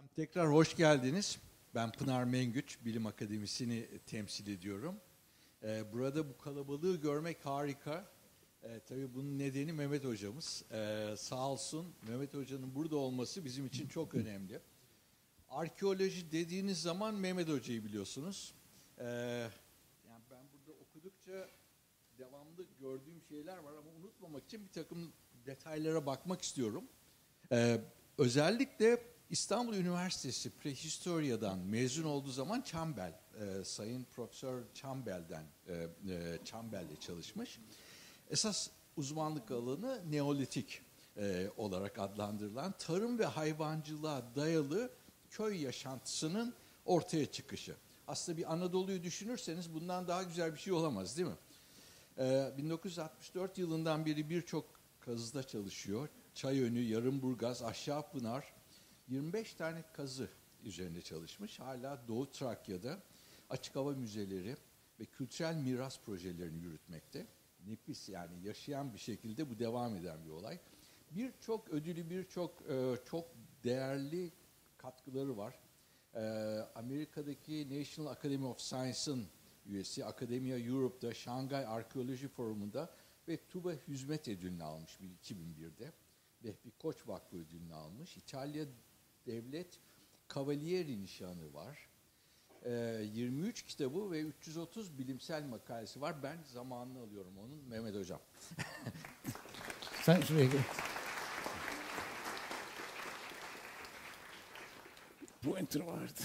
Tekrar hoş geldiniz. Ben Pınar Mengüç, Bilim Akademisi'ni temsil ediyorum. Burada bu kalabalığı görmek harika. Tabii bunun nedeni Mehmet Hocamız. Sağ olsun, Mehmet Hoca'nın burada olması bizim için çok önemli. Arkeoloji dediğiniz zaman Mehmet Hoca'yı biliyorsunuz. Yani ben burada okudukça devamlı gördüğüm şeyler var ama unutmamak için bir takım detaylara bakmak istiyorum. Özellikle İstanbul Üniversitesi Prehistoria'dan mezun olduğu zaman Sayın Profesör Çambel'le çalışmış. Esas uzmanlık alanı Neolitik olarak adlandırılan tarım ve hayvancılığa dayalı köy yaşantısının ortaya çıkışı. Aslında bir Anadolu'yu düşünürseniz bundan daha güzel bir şey olamaz, değil mi? 1964 yılından beri birçok kazıda çalışıyor. Çayönü, Yarımburgaz, Aşağıpınar, 25 tane kazı üzerinde çalışmış. Hala Doğu Trakya'da açık hava müzeleri ve kültürel miras projelerini yürütmekte. Nefis, yani yaşayan bir şekilde bu devam eden bir olay. Birçok ödülü, çok değerli katkıları var. Amerika'daki National Academy of Science'ın üyesi, Academia Europe'da, Şangay Arkeoloji Forumu'nda ve TUBA Hizmet Ödülünü almış 2001'de. Vehbi Koç Vakfı Ödülünü almış. İtalya Devlet Cavalieri nişanı var. 23 kitabı ve 330 bilimsel makalesi var. Ben zamanını alıyorum onun. Mehmet Hocam. Sen şuraya gel. Bu enter vardı.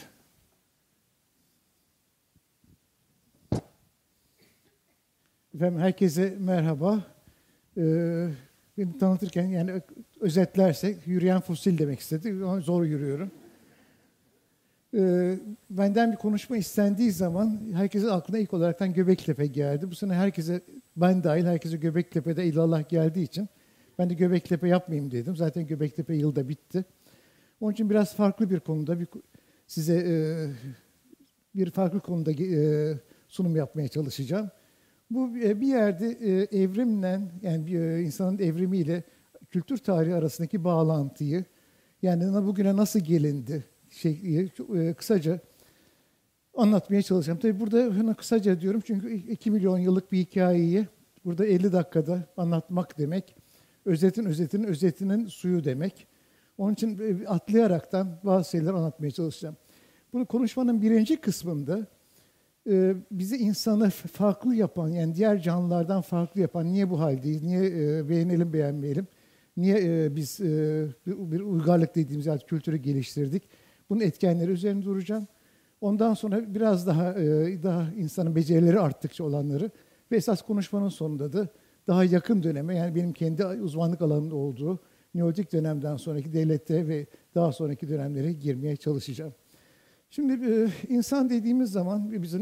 Efendim herkese merhaba. Beni tanıtırken yani özetlersek yürüyen fosil demek istedi. Zor yürüyorum. Benden bir konuşma istendiği zaman herkesin aklına ilk olaraktan Göbektepe geldi. Bu sene herkese, ben dahil herkese Göbektepe'de illallah geldiği için ben de Göbektepe yapmayayım dedim. Zaten Göbektepe yılda bitti. Onun için biraz farklı bir konuda size bir farklı konuda sunum yapmaya çalışacağım. Bu bir yerde evrimle, yani bir insanın evrimiyle kültür tarihi arasındaki bağlantıyı, yani bugüne nasıl gelindi kısaca anlatmaya çalışacağım. Tabii burada kısaca diyorum çünkü 2 milyon yıllık bir hikayeyi burada 50 dakikada anlatmak demek, özetinin suyu demek. Onun için atlayaraktan bazı şeyler anlatmaya çalışacağım. Bunu konuşmanın birinci kısmında bizi insanı farklı yapan, yani diğer canlılardan farklı yapan, niye bu haldeyiz, niye beğenelim beğenmeyelim, niye biz bir uygarlık dediğimiz yani kültürü geliştirdik, bunun etkenleri üzerine duracağım. Ondan sonra biraz daha insanın becerileri arttıkça olanları ve esas konuşmanın sonunda da daha yakın döneme, yani benim kendi uzmanlık alanımda olduğu Neolitik dönemden sonraki devlette ve daha sonraki dönemlere girmeye çalışacağım. Şimdi insan dediğimiz zaman bizim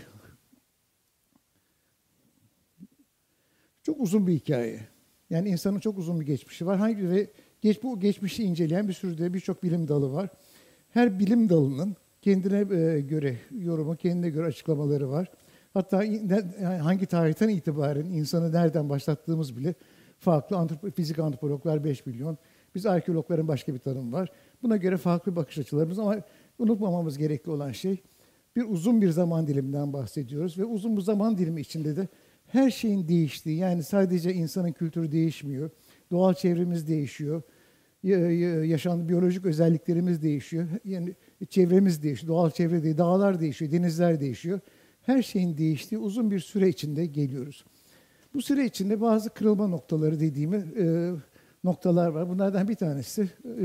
çok uzun bir hikaye. Yani insanın çok uzun bir geçmişi var. Bu geçmişi inceleyen birçok bilim dalı var. Her bilim dalının kendine göre yorumu, kendine göre açıklamaları var. Hatta hangi tarihten itibaren insanı nereden başlattığımız bile farklı. Fizik antropologlar 5 milyon, biz arkeologların başka bir tanımı var. Buna göre farklı bakış açılarımız ama unutmamamız gerekli olan şey, uzun bir zaman diliminden bahsediyoruz ve uzun bu zaman dilimi içinde de her şeyin değiştiği, yani sadece insanın kültürü değişmiyor, doğal çevremiz değişiyor, biyolojik özelliklerimiz değişiyor, yani çevremiz değişiyor, doğal çevre değil, dağlar değişiyor, denizler değişiyor. Her şeyin değiştiği uzun bir süre içinde geliyoruz. Bu süre içinde bazı kırılma noktaları dediğimiz noktalar var. Bunlardan bir tanesi,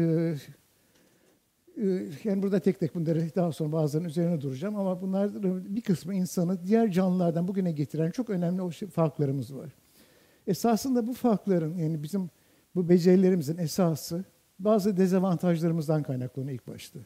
yani burada tek tek bunları daha sonra bazılarının üzerine duracağım ama bunların bir kısmı insanı diğer canlılardan bugüne getiren çok önemli farklarımız var. Esasında bu farkların, yani bizim bu becerilerimizin esası bazı dezavantajlarımızdan kaynaklanıyor ilk başta.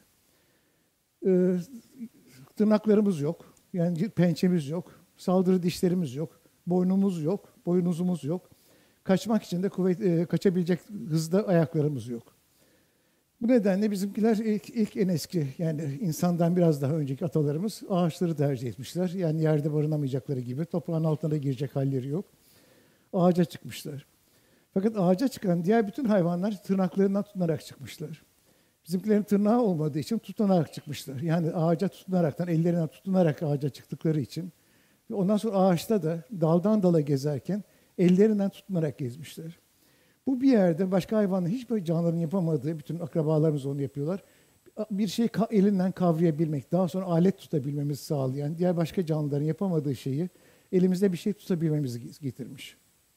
Tırnaklarımız yok, yani pençemiz yok, saldırı dişlerimiz yok, boynuzumuz yok. Kaçmak için de kaçabilecek hızda ayaklarımız yok. Bu nedenle bizimkiler ilk en eski, yani insandan biraz daha önceki atalarımız ağaçları tercih etmişler. Yani yerde barınamayacakları gibi toprağın altına girecek halleri yok. Ağaca çıkmışlar. Fakat ağaca çıkan diğer bütün hayvanlar tırnaklarından tutunarak çıkmışlar. Bizimkilerin tırnağı olmadığı için tutunarak çıkmışlar. Yani ağaca tutunaraktan, ellerinden tutunarak ağaca çıktıkları için. Ve ondan sonra ağaçta da daldan dala gezerken ellerinden tutunarak gezmişler. Bu bir yerde başka hayvanların, hiçbir canlıların yapamadığı, bütün akrabalarımız onu yapıyorlar. Bir şeyi elinden kavrayabilmek, daha sonra alet tutabilmemizi sağlayan, diğer başka canlıların yapamadığı şeyi elimizde bir şey tutabilmemizi getirmiş.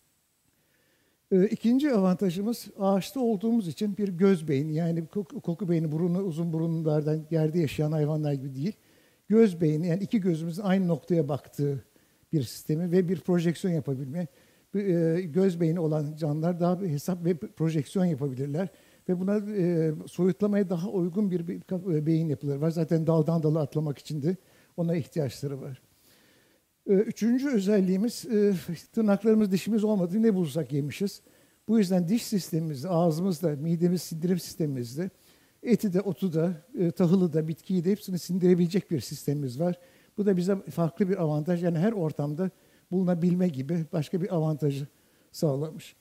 İkinci avantajımız, ağaçta olduğumuz için bir göz beyni, yani koku beyni, burunu, uzun burunlardan yerde yaşayan hayvanlar gibi değil. Göz beyni, yani iki gözümüzün aynı noktaya baktığı bir sistemi ve bir projeksiyon yapabilme. Göz beyni olan canlılar daha bir hesap ve projeksiyon yapabilirler. Ve buna soyutlamaya daha uygun bir beyin yapıları var. Zaten daldan dala atlamak için de ona ihtiyaçları var. Üçüncü özelliğimiz, tırnaklarımız, dişimiz olmadığı ne bulursak yemişiz. Bu yüzden diş sistemimizde, ağzımızda, midemiz, sindirim sistemimizde, eti de, otu da, tahılı da, bitkiyi de hepsini sindirebilecek bir sistemimiz var. Bu da bize farklı bir avantaj. Yani her ortamda bulunabilme gibi başka bir avantajı sağlamış.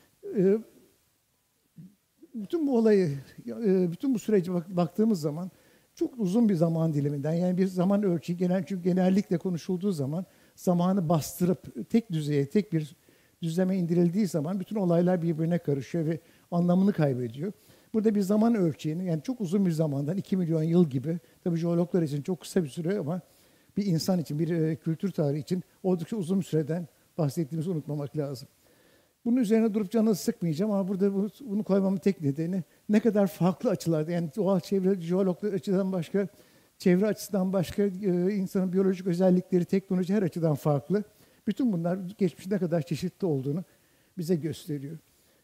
Bütün bu olayı, bütün bu sürece baktığımız zaman çok uzun bir zaman diliminden, yani bir zaman ölçüyü çünkü genellikle konuşulduğu zaman zamanı bastırıp tek düzeye, tek bir düzleme indirildiği zaman bütün olaylar birbirine karışıyor ve anlamını kaybediyor. Burada bir zaman ölçeğini, yani çok uzun bir zamandan, 2 milyon yıl gibi, tabii jeologlar için çok kısa bir süre ama bir insan için, bir kültür tarihi için oldukça uzun bir süreden bahsettiğimizi unutmamak lazım. Bunun üzerine durup canını sıkmayacağım ama burada bunu koymamın tek nedeni ne kadar farklı açılarda, yani doğal çevre, jeologlar açıdan başka, çevre açısından başka, insanın biyolojik özellikleri, teknoloji her açıdan farklı. Bütün bunlar geçmişte ne kadar çeşitli olduğunu bize gösteriyor.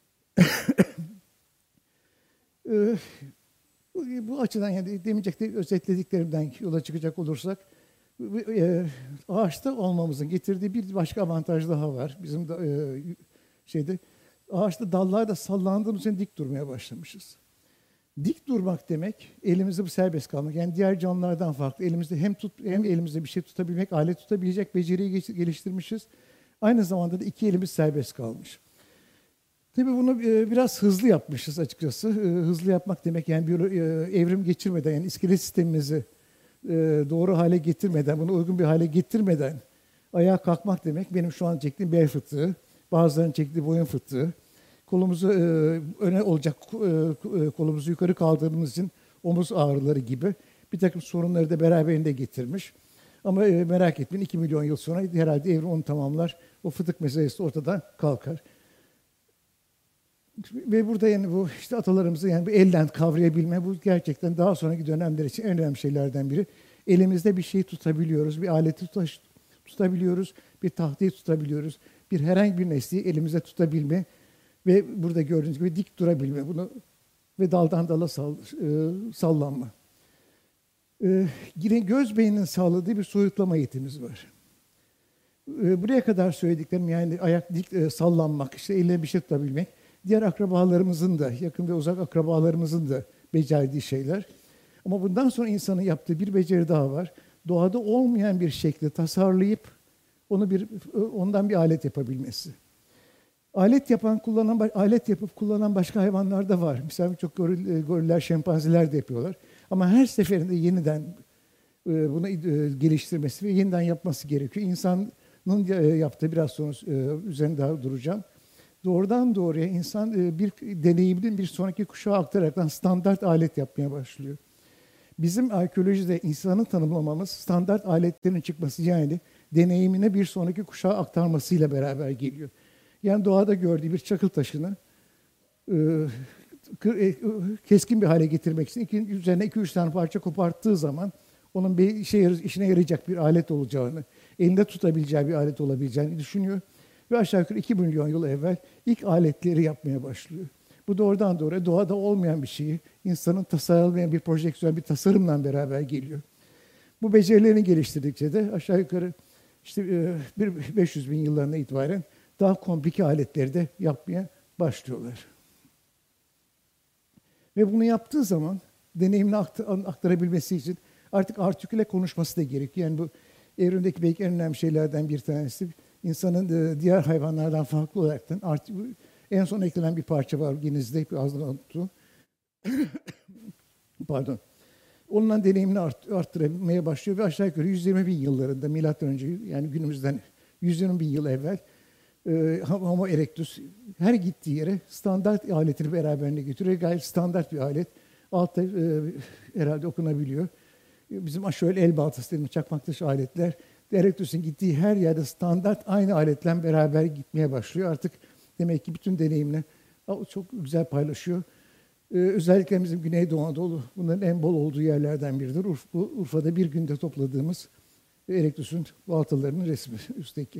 Bu açıdan, yani demeyecek özetlediklerimden yola çıkacak olursak, ağaçta olmamızın getirdiği bir başka avantaj daha var. Bizim de ağaçta dallarda sallandığımız için dik durmaya başlamışız. Dik durmak demek, elimizde bu serbest kalmak. Yani diğer canlılardan farklı. Elimizde hem elimizde bir şey tutabilmek, alet tutabilecek beceriyi geliştirmişiz. Aynı zamanda da iki elimiz serbest kalmış. Tabii bunu biraz hızlı yapmışız açıkçası. Hızlı yapmak demek, yani evrim geçirmeden, yani iskelet sistemimizi doğru hale getirmeden, bunu uygun bir hale getirmeden ayağa kalkmak demek. Benim şu an çektiğim bel fıtığı, bazılarının çektiği boyun fıtığı. Kolumuzu öne olacak, kolumuzu yukarı kaldırdığımız için omuz ağrıları gibi bir takım sorunları da beraberinde getirmiş. Ama merak etmeyin, 2 milyon yıl sonra herhalde evrim onu tamamlar. O fıtık meselesi ortadan kalkar. Ve burada yani bu işte atalarımızı, yani bu elden kavrayabilme, bu gerçekten daha sonraki dönemler için en önemli şeylerden biri. Elimizde bir şeyi tutabiliyoruz, bir aleti tutabiliyoruz, bir tahtayı tutabiliyoruz. Bir herhangi bir nesneyi elimize tutabilme ve burada gördüğünüz gibi dik durabilme, bunu ve daldan dala sallanma. Yine göz beyninin sağladığı bir soyutlama yetimiz var. Buraya kadar söylediklerim, yani ayak dik sallanmak, işte elle bir şey tutabilmek, diğer akrabalarımızın da, yakın ve uzak akrabalarımızın da becerdiği şeyler. Ama bundan sonra insanın yaptığı bir beceri daha var. Doğada olmayan bir şekli tasarlayıp ondan bir alet yapabilmesi. Alet yapıp kullanan başka hayvanlar da var. Mesela çok goriller, şempanzeler de yapıyorlar. Ama her seferinde yeniden bunu geliştirmesi ve yeniden yapması gerekiyor. İnsanın yaptığı, biraz sonra üzerinde daha duracağım. Doğrudan doğruya insan bir deneyiminin bir sonraki kuşağa aktararak standart alet yapmaya başlıyor. Bizim arkeolojide insanı tanımlamamız standart aletlerin çıkması, yani deneyimine bir sonraki kuşağa aktarmasıyla beraber geliyor. Yani doğada gördüğü bir çakıl taşını keskin bir hale getirmek için üzerine 2-3 tane parça koparttığı zaman onun bir işine yarayacak bir alet olacağını, elinde tutabileceği bir alet olabileceğini düşünüyor. Ve aşağı yukarı 2 milyon yıl evvel ilk aletleri yapmaya başlıyor. Bu doğrudan doğruya doğada olmayan bir şeyi insanın tasarlamayan bir projeksiyon, bir tasarımla beraber geliyor. Bu becerilerini geliştirdikçe de aşağı yukarı işte 500 bin yıllarına itibaren daha komplike aletleri de yapmaya başlıyorlar. Ve bunu yaptığı zaman deneyimini aktarabilmesi için artık artiküle konuşması da gerekiyor. Yani bu evrimdeki belki en önemli şeylerden bir tanesi, insanın diğer hayvanlardan farklı olaraktan en son eklenen bir parça var genizde, azdan unuttum. pardon. Onunla deneyimini arttırabilmeye başlıyor ve aşağı yukarı 120 bin yıllarında milattan önce, yani günümüzden 120 bin yıl evvel Homo erectus her gittiği yere standart aletini beraberinde götürüyor. Gayet standart bir alet. Altta herhalde okunabiliyor. Bizim şöyle el baltası dediğimiz çakmak taşı aletler. Erectus'un gittiği her yerde standart aynı aletle beraber gitmeye başlıyor. Artık demek ki bütün deneyimini çok güzel paylaşıyor. Özellikle bizim Güneydoğu Anadolu bunların en bol olduğu yerlerden biridir. Urfa'da bir günde topladığımız Erectus'un baltalarının resmi üstteki.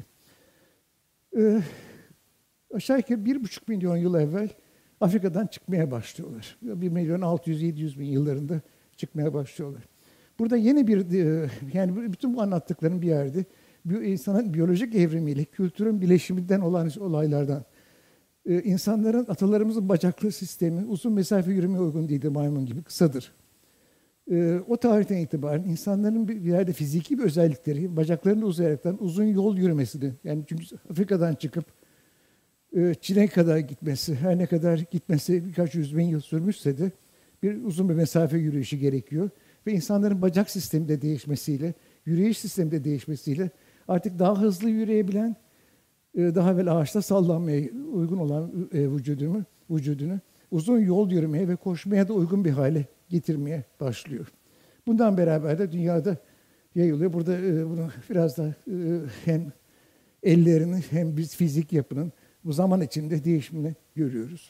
Aşağı yukarı 1,5 milyon yıl evvel Afrika'dan çıkmaya başlıyorlar. 1 milyon 600-700 bin yıllarında çıkmaya başlıyorlar. Burada yeni bir, yani bütün bu anlattıklarım bir yerde insanın biyolojik evrimiyle kültürün bileşiminden olan olaylardan, insanların, atalarımızın bacaklı sistemi uzun mesafe yürümeye uygun değildir, maymun gibi kısadır. O tarihten itibaren insanların bir yerde fiziki bir özellikleri, bacaklarını uzayaraktan uzun yol yürümesini, yani çünkü Afrika'dan çıkıp Çin'e kadar gitmesi, her ne kadar gitmesi birkaç yüz bin yıl sürmüşse de uzun bir mesafe yürüyüşü gerekiyor. Ve insanların bacak sistemi de değişmesiyle, yürüyüş sistemi de değişmesiyle artık daha hızlı yürüyebilen, daha evvel ağaçta sallanmaya uygun olan vücudunu uzun yol yürümeye ve koşmaya da uygun bir hale getirmeye başlıyor. Bundan beraber de dünyada yayılıyor. Burada bunu biraz da hem ellerinin hem biz fizik yapının bu zaman içinde değişimini görüyoruz.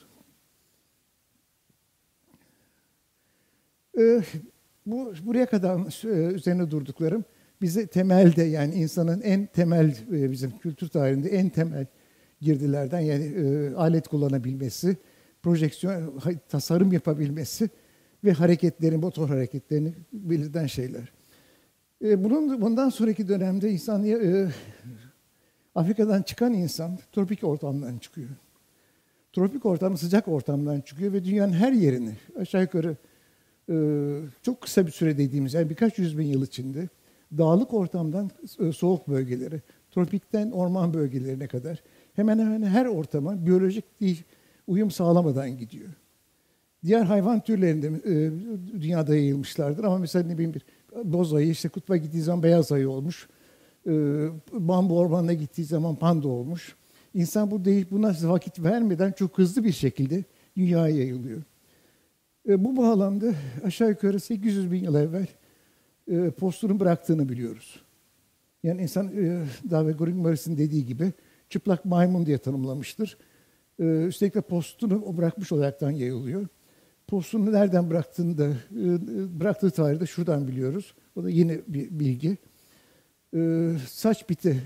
Buraya kadar üzerine durduklarım bize temelde, yani insanın en temel, bizim kültür tarihinde en temel girdilerden, yani alet kullanabilmesi, projeksiyon, tasarım yapabilmesi ve motor hareketlerini belirten şeyler. Bundan sonraki dönemde Afrika'dan çıkan insan tropik ortamdan çıkıyor. Tropik ortam, sıcak ortamdan çıkıyor ve dünyanın her yerini aşağı yukarı çok kısa bir süre dediğimiz, yani birkaç yüz bin yıl içinde dağlık ortamdan soğuk bölgelere, tropikten orman bölgelerine kadar hemen hemen her ortama biyolojik uyum sağlamadan gidiyor. Diğer hayvan türlerinde dünyada yayılmışlardır ama mesela ne bileyim bir boz ayı, işte kutba gittiği zaman beyaz ayı olmuş, bambu ormanına gittiği zaman panda olmuş. İnsan buna vakit vermeden çok hızlı bir şekilde dünyaya yayılıyor. Bu bağlamda aşağı yukarı 800 bin yıl evvel postunu bıraktığını biliyoruz. Yani insan David Morris'in dediği gibi çıplak maymun diye tanımlamıştır. Üstelik de postunu o bırakmış olaraktan yayılıyor. Postunu nereden bıraktığını da bıraktığı tarihi de şuradan biliyoruz. O da yeni bir bilgi. Saç biti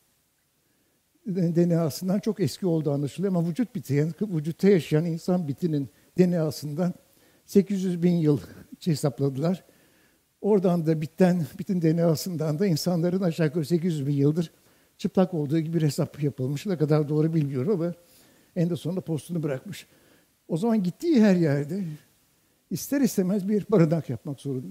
DNA'sından çok eski olduğu anlaşılıyor ama vücut biti, yani vücutta yaşayan insan bitinin DNA'sından 800 bin yıl hesapladılar. Oradan da bitin DNA'sından da insanların aşağı yukarı 800 bin yıldır çıplak olduğu gibi bir hesap yapılmış. Ne kadar doğru bilmiyorum ama en de sonunda postunu bırakmış. O zaman gittiği her yerde ister istemez bir barınak yapmak zorunda.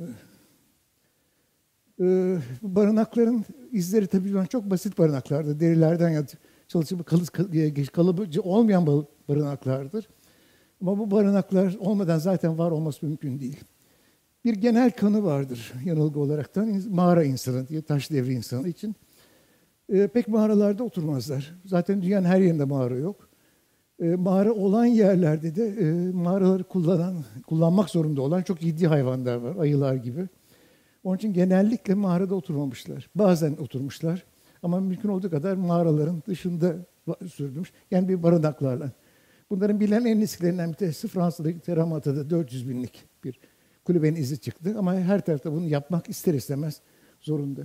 Barınakların izleri tabii çok basit barınaklardır. Derilerden çalışıp kalıcı olmayan barınaklardır. Ama bu barınaklar olmadan zaten var olması mümkün değil. Bir genel kanı vardır yanılgı olaraktan, mağara insanı diye, taş devri insanı için. Pek mağaralarda oturmazlar. Zaten dünyanın her yerinde mağara yok. Mağara olan yerlerde de mağaraları kullanmak zorunda olan çok ciddi hayvanlar var, ayılar gibi. Onun için genellikle mağarada oturmamışlar. Bazen oturmuşlar ama mümkün olduğu kadar mağaraların dışında sürdürmüş. Yani bir barınaklarla. Bunların bilinen en eskilerinden bir tanesi Fransa'daki Terramata'da 400 binlik bir kulübenin izi çıktı. Ama her tarafta bunu yapmak ister istemez zorunda.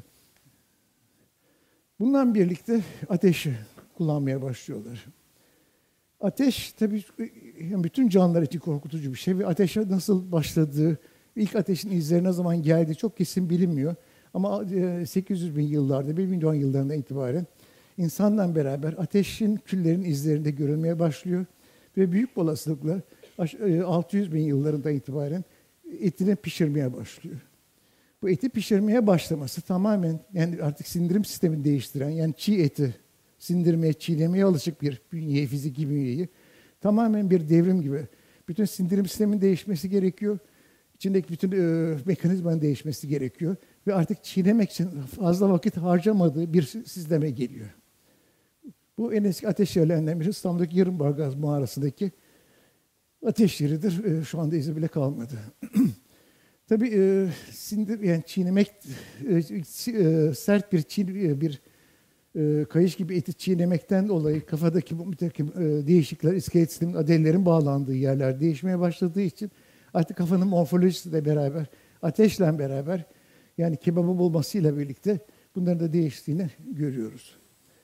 Bununla birlikte ateşi kullanmaya başlıyorlar. Ateş tabii bütün canlılar için korkutucu bir şey ve ateşe nasıl başladığı, ilk ateşin izleri ne zaman geldiği çok kesin bilinmiyor. Ama 800 bin yıllarda, 1 milyon yıllarından itibaren insanla beraber ateşin küllerin izlerinde görülmeye başlıyor. Ve büyük olasılıkla 600 bin yıllarından itibaren etini pişirmeye başlıyor. Bu eti pişirmeye başlaması tamamen, yani artık sindirim sistemini değiştiren, yani çiğ eti sindirmeye, çiğnemeye alışık bir bünyeyi, fiziki bünyeyi tamamen bir devrim gibi. Bütün sindirim sisteminin değişmesi gerekiyor. İçindeki bütün mekanizmanın değişmesi gerekiyor. Ve artık çiğnemek için fazla vakit harcamadığı bir sisteme geliyor. Bu en eski ateş yerlerinden biri İstanbul'daki Yarımbargaz mağarasındaki ateş yeridir. Şu anda izi bile kalmadı. Tabii yani çiğnemek, sert bir kayış gibi eti çiğnemekten dolayı kafadaki bu değişiklikler, iskelet sistemin, adalelerin bağlandığı yerler değişmeye başladığı için artık kafanın morfolojisiyle beraber, ateşle beraber, yani kebabı bulmasıyla birlikte bunların da değiştiğini görüyoruz.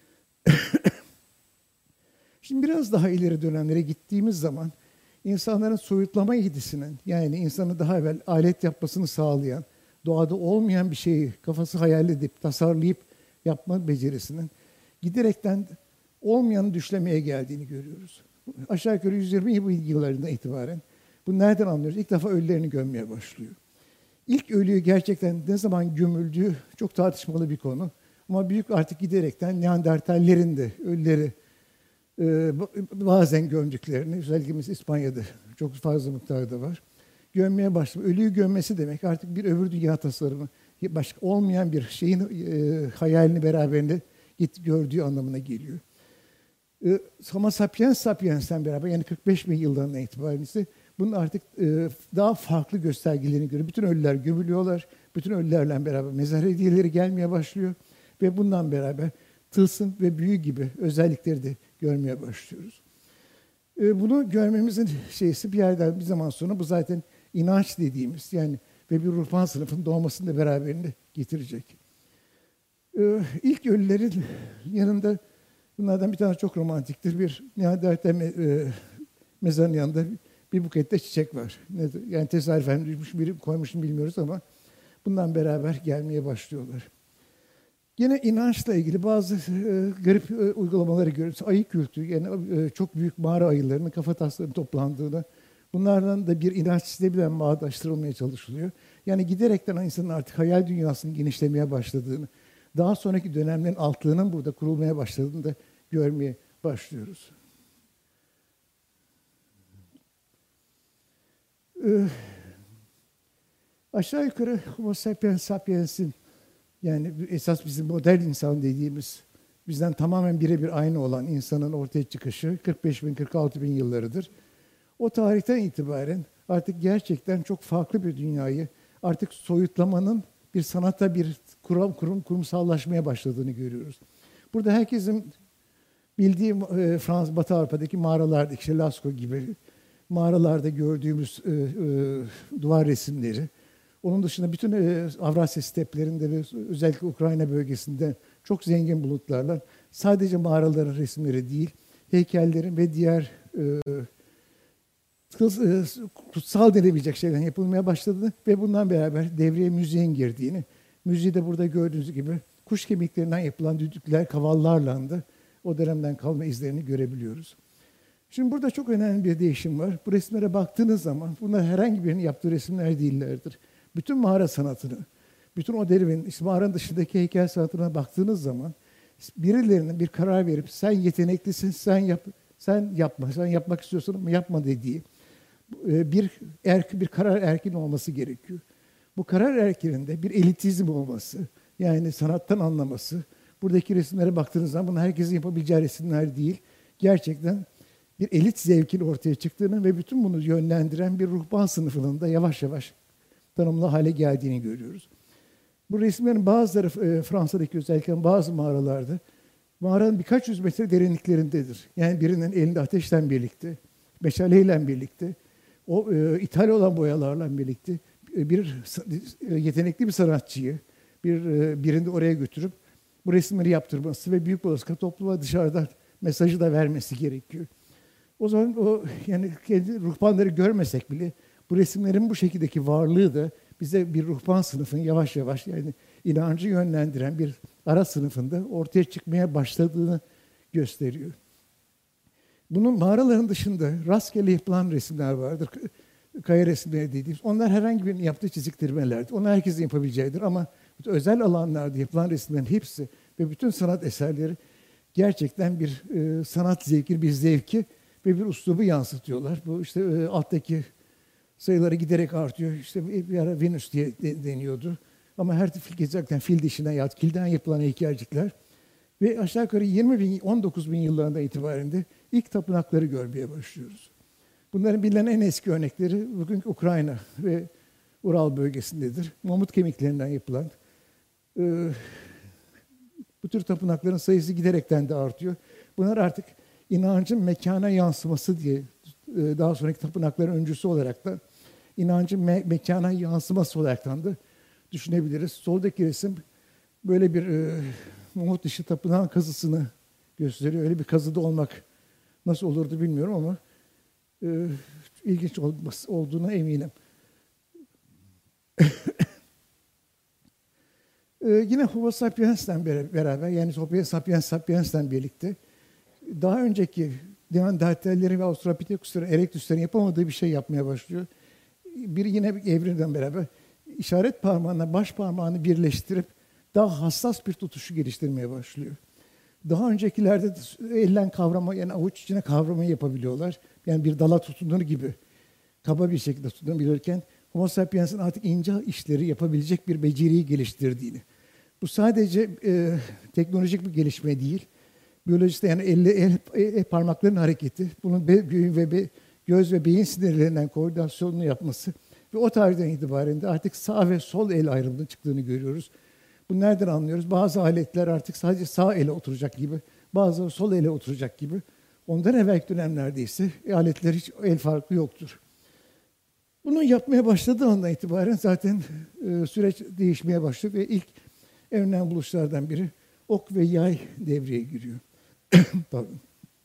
Şimdi biraz daha ileri dönemlere gittiğimiz zaman insanların soyutlama yedisinin, yani insanı daha evvel alet yapmasını sağlayan, doğada olmayan bir şeyi kafası hayal edip, tasarlayıp yapma becerisinin giderekten olmayanı düşlemeye geldiğini görüyoruz. Aşağı yukarı 120 yıllarından itibaren bunu nereden anlıyoruz? İlk defa ölülerini gömmeye başlıyor. İlk ölüyü gerçekten ne zaman gömüldüğü çok tartışmalı bir konu. Ama büyük artık giderekten Neandertallerin de ölüleri bazen gömdüklerini, özellikle İspanya'da çok fazla miktarda var, gömmeye başlıyor. Ölüyü gömmesi demek artık bir öbür dünya tasarımı, başka olmayan bir şeyin hayalini beraberinde gördüğü anlamına geliyor. Homo sapiens'ten beraber, yani 45 bin yıllarından itibaren ise bunun artık daha farklı göstergelerini görüyor. Bütün ölüler gömülüyorlar, bütün ölülerle beraber mezar hediyeleri gelmeye başlıyor ve bundan beraber tılsım ve büyü gibi özellikleri de görmeye başlıyoruz. Bunu görmemizin şeysi bir yerden bir zaman sonra bu zaten inanç dediğimiz, yani ve bir ruhban sınıfının doğmasını da beraberinde getirecek. İlk ölülerin yanında bunlardan bir tane çok romantiktir. Bir Neandertal mezarının yanında bir bukette çiçek var. Yani tesadüfen düşmüş biri koymuş mu bilmiyoruz ama bundan beraber gelmeye başlıyorlar. Yine inançla ilgili bazı garip uygulamaları görüyoruz. Ayı kültü, yani çok büyük mağara ayılarının kafa taslarının toplandığını, bunlardan da bir inanç sistemiyle bağdaştırılmaya çalışılıyor. Yani giderekten insanın artık hayal dünyasının genişlemeye başladığını, daha sonraki dönemlerin altlığının burada kurulmaya başladığını da görmeye başlıyoruz. Aşağı yukarı Homo sapiens'in, yani esas bizim modern insan dediğimiz, bizden tamamen birebir aynı olan insanın ortaya çıkışı 45 bin, 46 bin yıllarıdır. O tarihten itibaren artık gerçekten çok farklı bir dünyayı, artık soyutlamanın bir sanata, bir kurumsallaşmaya başladığını görüyoruz. Burada herkesin bildiği Fransız, Batı Avrupa'daki mağaralardaki, işte Lascaux gibi mağaralarda gördüğümüz duvar resimleri, onun dışında bütün Avrasya steplerinde ve özellikle Ukrayna bölgesinde çok zengin bulutlarla sadece mağaraların resimleri değil, heykellerin ve diğer kutsal denebilecek şeylerin yapılmaya başladığını ve bundan beraber devreye müziğin girdiğini, müziği de burada gördüğünüz gibi kuş kemiklerinden yapılan düdükler, kavallarla da o dönemden kalma izlerini görebiliyoruz. Şimdi burada çok önemli bir değişim var. Bu resimlere baktığınız zaman bunlar herhangi birinin yaptığı resimler değillerdir. Bütün mağara sanatını, bütün o devrin, işte mağaranın dışındaki heykel sanatına baktığınız zaman birilerinin bir karar verip sen yeteneklisin, sen yapma, sen yapmak istiyorsan ama yapma dediği bir karar erkin olması gerekiyor. Bu karar erkinin bir elitizm olması, yani sanattan anlaması, buradaki resimlere baktığınız zaman bunlar herkesin yapabileceği resimler değil, gerçekten bir elit zevkin ortaya çıktığını ve bütün bunu yönlendiren bir ruhban sınıfının da yavaş yavaş tanımlı hale geldiğini görüyoruz. Bu resimlerin bazıları Fransa'daki özellikle bazı mağaralarda mağaranın birkaç yüz metre derinliklerindedir. Yani birinin elinde ateşle birlikte, meşaleyle birlikte, o ithal olan boyalarla birlikte bir yetenekli bir sanatçıyı birinde oraya götürüp bu resimleri yaptırması ve büyük olasılıkla topluma dışarıdan mesajı da vermesi gerekiyor. O zaman yani kendi ruhbanları görmesek bile bu resimlerin bu şekildeki varlığı da bize bir ruhban sınıfın yavaş yavaş, yani inancı yönlendiren bir ara sınıfında ortaya çıkmaya başladığını gösteriyor. Bunun mağaraların dışında rastgele yapılan resimler vardır. Kaya resimleri dediğimiz. Onlar herhangi birinin yaptığı çiziktirmelerdir. Onu herkesin yapabileceğidir ama özel alanlarda yapılan resimlerin hepsi ve bütün sanat eserleri gerçekten bir sanat zevki, bir zevki ve bir üslubu yansıtıyorlar. Bu işte alttaki sayıları giderek artıyor. İşte bir ara Venüs diye deniyordu. Ama her zaten fil dişinden ya kilden yapılan heykelcikler ve aşağı yukarı 20 bin, 19 bin yıllarından itibaren de ilk tapınakları görmeye başlıyoruz. Bunların bilinen en eski örnekleri bugünkü Ukrayna ve Ural bölgesindedir. Mamut kemiklerinden yapılan bu tür tapınakların sayısı giderekten de artıyor. Bunlar artık inancın mekana yansıması diye daha sonraki tapınakların öncüsü olarak da inancın mekana yansıması olaraktan da düşünebiliriz. Soldaki resim böyle bir Mamut dışı tapınağın kazısını gösteriyor. Öyle bir kazıda olmak nasıl olurdu bilmiyorum ama ilginç olduğuna eminim. Yine Homo sapiens'le beraber, yani Homo sapiens'le birlikte daha önceki Neandertallerin ve Australopithecus'ların, Erectus'ların yapamadığı bir şey yapmaya başlıyor. Yine bir evrimden beraber işaret parmağına baş parmağını birleştirip daha hassas bir tutuşu geliştirmeye başlıyor. Daha öncekilerde elle kavrama, yani avuç içine kavramayı yapabiliyorlar. Yani bir dala tutunur gibi kaba bir şekilde tutunabilirken Homo sapiens'in artık ince işleri yapabilecek bir beceriyi geliştirdiğini. Bu sadece teknolojik bir gelişme değil. Biyolojide yani el parmakların hareketi, bunun göz ve beyin sinirlerinden koordinasyonunu yapması ve o tarihten itibaren de artık sağ ve sol el ayrımının çıktığını görüyoruz. Bunu nereden anlıyoruz? Bazı aletler artık sadece sağ ele oturacak gibi, bazıları sol ele oturacak gibi. Ondan evvelki dönemlerde ise aletler hiç el farkı yoktur. Bunu yapmaya başladığı andan itibaren zaten süreç değişmeye başlıyor ve ilk en önemli buluşlardan biri ok ve yay devreye giriyor. Pardon.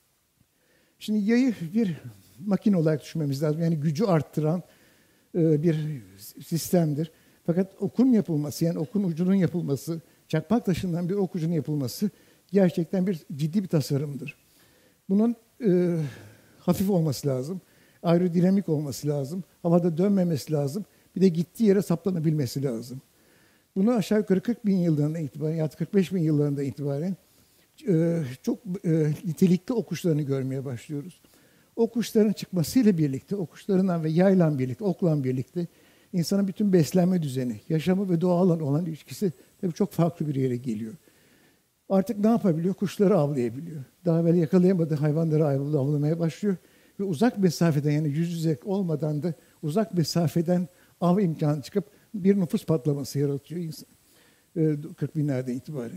Şimdi yayı bir makine olarak düşünmemiz lazım. Yani gücü arttıran bir sistemdir. Fakat okun yapılması, yani okun ucunun yapılması, çakmak taşından bir ok ucunun yapılması gerçekten bir ciddi bir tasarımdır. Bunun hafif olması lazım, aerodinamik olması lazım, havada dönmemesi lazım, bir de gittiği yere saplanabilmesi lazım. Bunu aşağı yukarı 40 bin yıllarından itibaren ya da 45 bin yıllarından itibaren çok nitelikli okuşlarını görmeye başlıyoruz. Okuşların çıkmasıyla birlikte, okuşlarından ve yayla birlikte, okla birlikte insanın bütün beslenme düzeni, yaşamı ve doğayla olan ilişkisi tabii çok farklı bir yere geliyor. Artık ne yapabiliyor? Kuşları avlayabiliyor. Daha evvel yakalayamadığı hayvanları avlamaya başlıyor. Ve uzak mesafeden, yani yüz yüze olmadan da uzak mesafeden av imkanı çıkıp bir nüfus patlaması yaratıyor insan. 40 binlerden itibaren.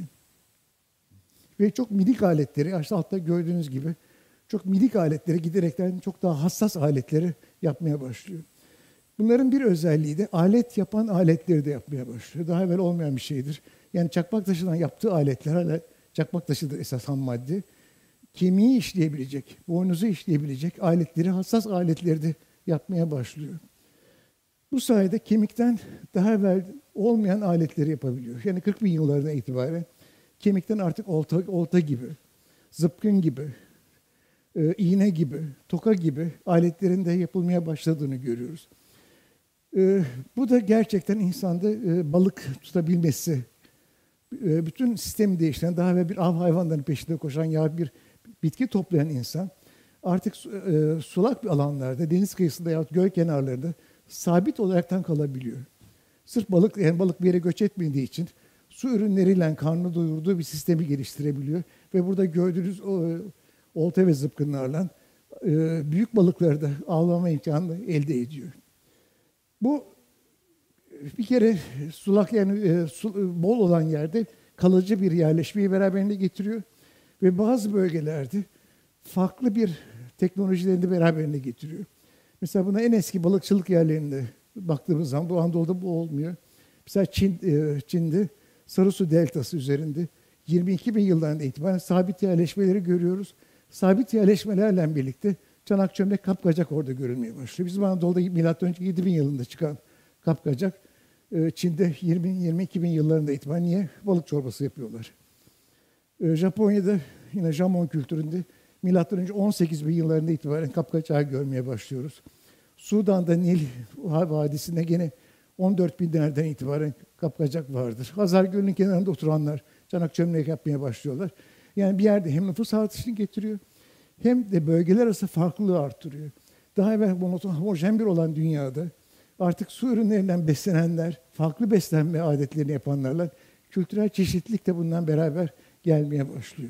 Ve çok minik aletleri, işte altta gördüğünüz gibi çok minik aletleri giderekten çok daha hassas aletleri yapmaya başlıyor. Bunların bir özelliği de alet yapan aletleri de yapmaya başlıyor. Daha evvel olmayan bir şeydir. Yani çakmak taşından yaptığı aletler, hala çakmak taşıdır esas ham madde. Kemiği işleyebilecek, boynuzu işleyebilecek aletleri, hassas aletleri de yapmaya başlıyor. Bu sayede kemikten daha evvel olmayan aletleri yapabiliyor. Yani 40 bin yıllarına itibaren kemikten artık olta gibi, zıpkın gibi, iğne gibi, toka gibi aletlerin de yapılmaya başladığını görüyoruz. Bu da gerçekten insanda balık tutabilmesi, bütün sistemi değiştiren, daha evvel bir av hayvanlarının peşinde koşan ya bir bitki toplayan insan artık sulak bir alanlarda, deniz kıyısında yahut göl kenarlarında sabit olaraktan kalabiliyor. Sırf balık, yani balık bir yere göç etmediği için su ürünleriyle karnını doyurduğu bir sistemi geliştirebiliyor. Ve burada gördüğünüz olta ve zıpkınlarla büyük balıkları da avlama imkanını elde ediyor. Bu bir kere sulak, yani bol olan yerde kalıcı bir yerleşmeyi beraberinde getiriyor. Ve bazı bölgelerde farklı bir teknolojilerini de beraberinde getiriyor. Mesela buna en eski balıkçılık yerlerinde baktığımız zaman bu Anadolu'da bu olmuyor. Mesela Çin'de Sarısu Deltası üzerinde 22 bin yıllarında itibaren sabit yerleşmeleri görüyoruz. Sabit yerleşmelerle birlikte çanak çömlek kapkacak orada görülmeye başlıyor. Bizim Anadolu'da M.Ö. 7 bin yılında çıkan kapkacak Çin'de 20-22 bin yıllarında itibaren niye? Balık çorbası yapıyorlar. Japonya'da yine Jamon kültüründe M.Ö. 18 bin yıllarında itibaren kapkacağı görmeye başlıyoruz. Sudan'da Nil Vadisi'nde gene 14 binlerden itibaren kapkacak vardır. Hazar Gölü'nün kenarında oturanlar çanak çömlek yapmaya başlıyorlar. Yani bir yerde hem nüfus artışını getiriyor hem de bölgeler arası farklılığı artırıyor. daha evvel monoton, homojen bir olan dünyada artık su ürünlerinden beslenenler, farklı beslenme adetlerini yapanlarla kültürel çeşitlilik de bundan beraber gelmeye başlıyor.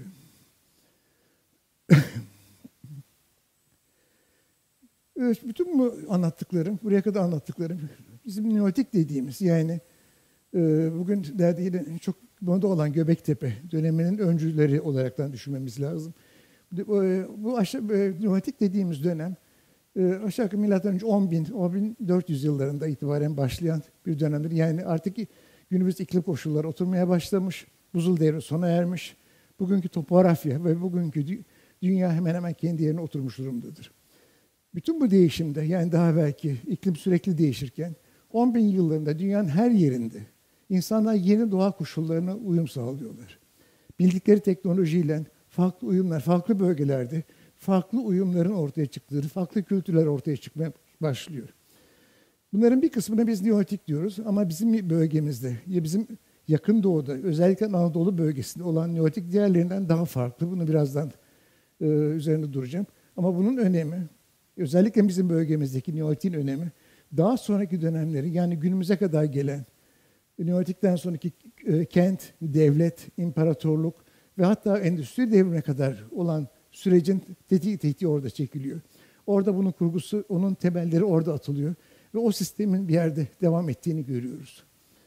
Evet, bütün bu anlattıklarım, buraya kadar anlattıklarım bizim Neolitik dediğimiz, yani bugün yine çok moda olan Göbektepe döneminin öncüleri olaraktan düşünmemiz lazım. Bu Neolitik dediğimiz dönem aşağı yukarı milattan önce 10.000-10.400 yıllarında itibaren başlayan bir dönemdir. Yani artık günümüz iklim koşulları oturmaya başlamış, buzul devri sona ermiş. Bugünkü topografya ve bugünkü dünya hemen hemen kendi yerine oturmuş durumdadır. Bütün bu değişimde, yani daha belki iklim sürekli değişirken 10.000 yıllarında dünyanın her yerinde insanlar yeni doğa koşullarına uyum sağlıyorlar. Bildikleri teknolojiyle farklı uyumlar, farklı bölgelerde farklı uyumların ortaya çıktığı, farklı kültürler ortaya çıkmaya başlıyor. Bunların bir kısmına biz Neolitik diyoruz ama bizim bölgemizde, ya bizim yakın doğuda, özellikle Anadolu bölgesinde olan Neolitik diğerlerinden daha farklı. Bunu birazdan üzerinde duracağım. Ama bunun önemi, özellikle bizim bölgemizdeki Neolitik'in önemi, daha sonraki dönemleri, yani günümüze kadar gelen Neolitik'ten sonraki kent, devlet, imparatorluk ve hatta endüstri devrimine kadar olan sürecin tetiği orada çekiliyor. Orada bunun kurgusu, onun temelleri orada atılıyor ve o sistemin bir yerde devam ettiğini görüyoruz.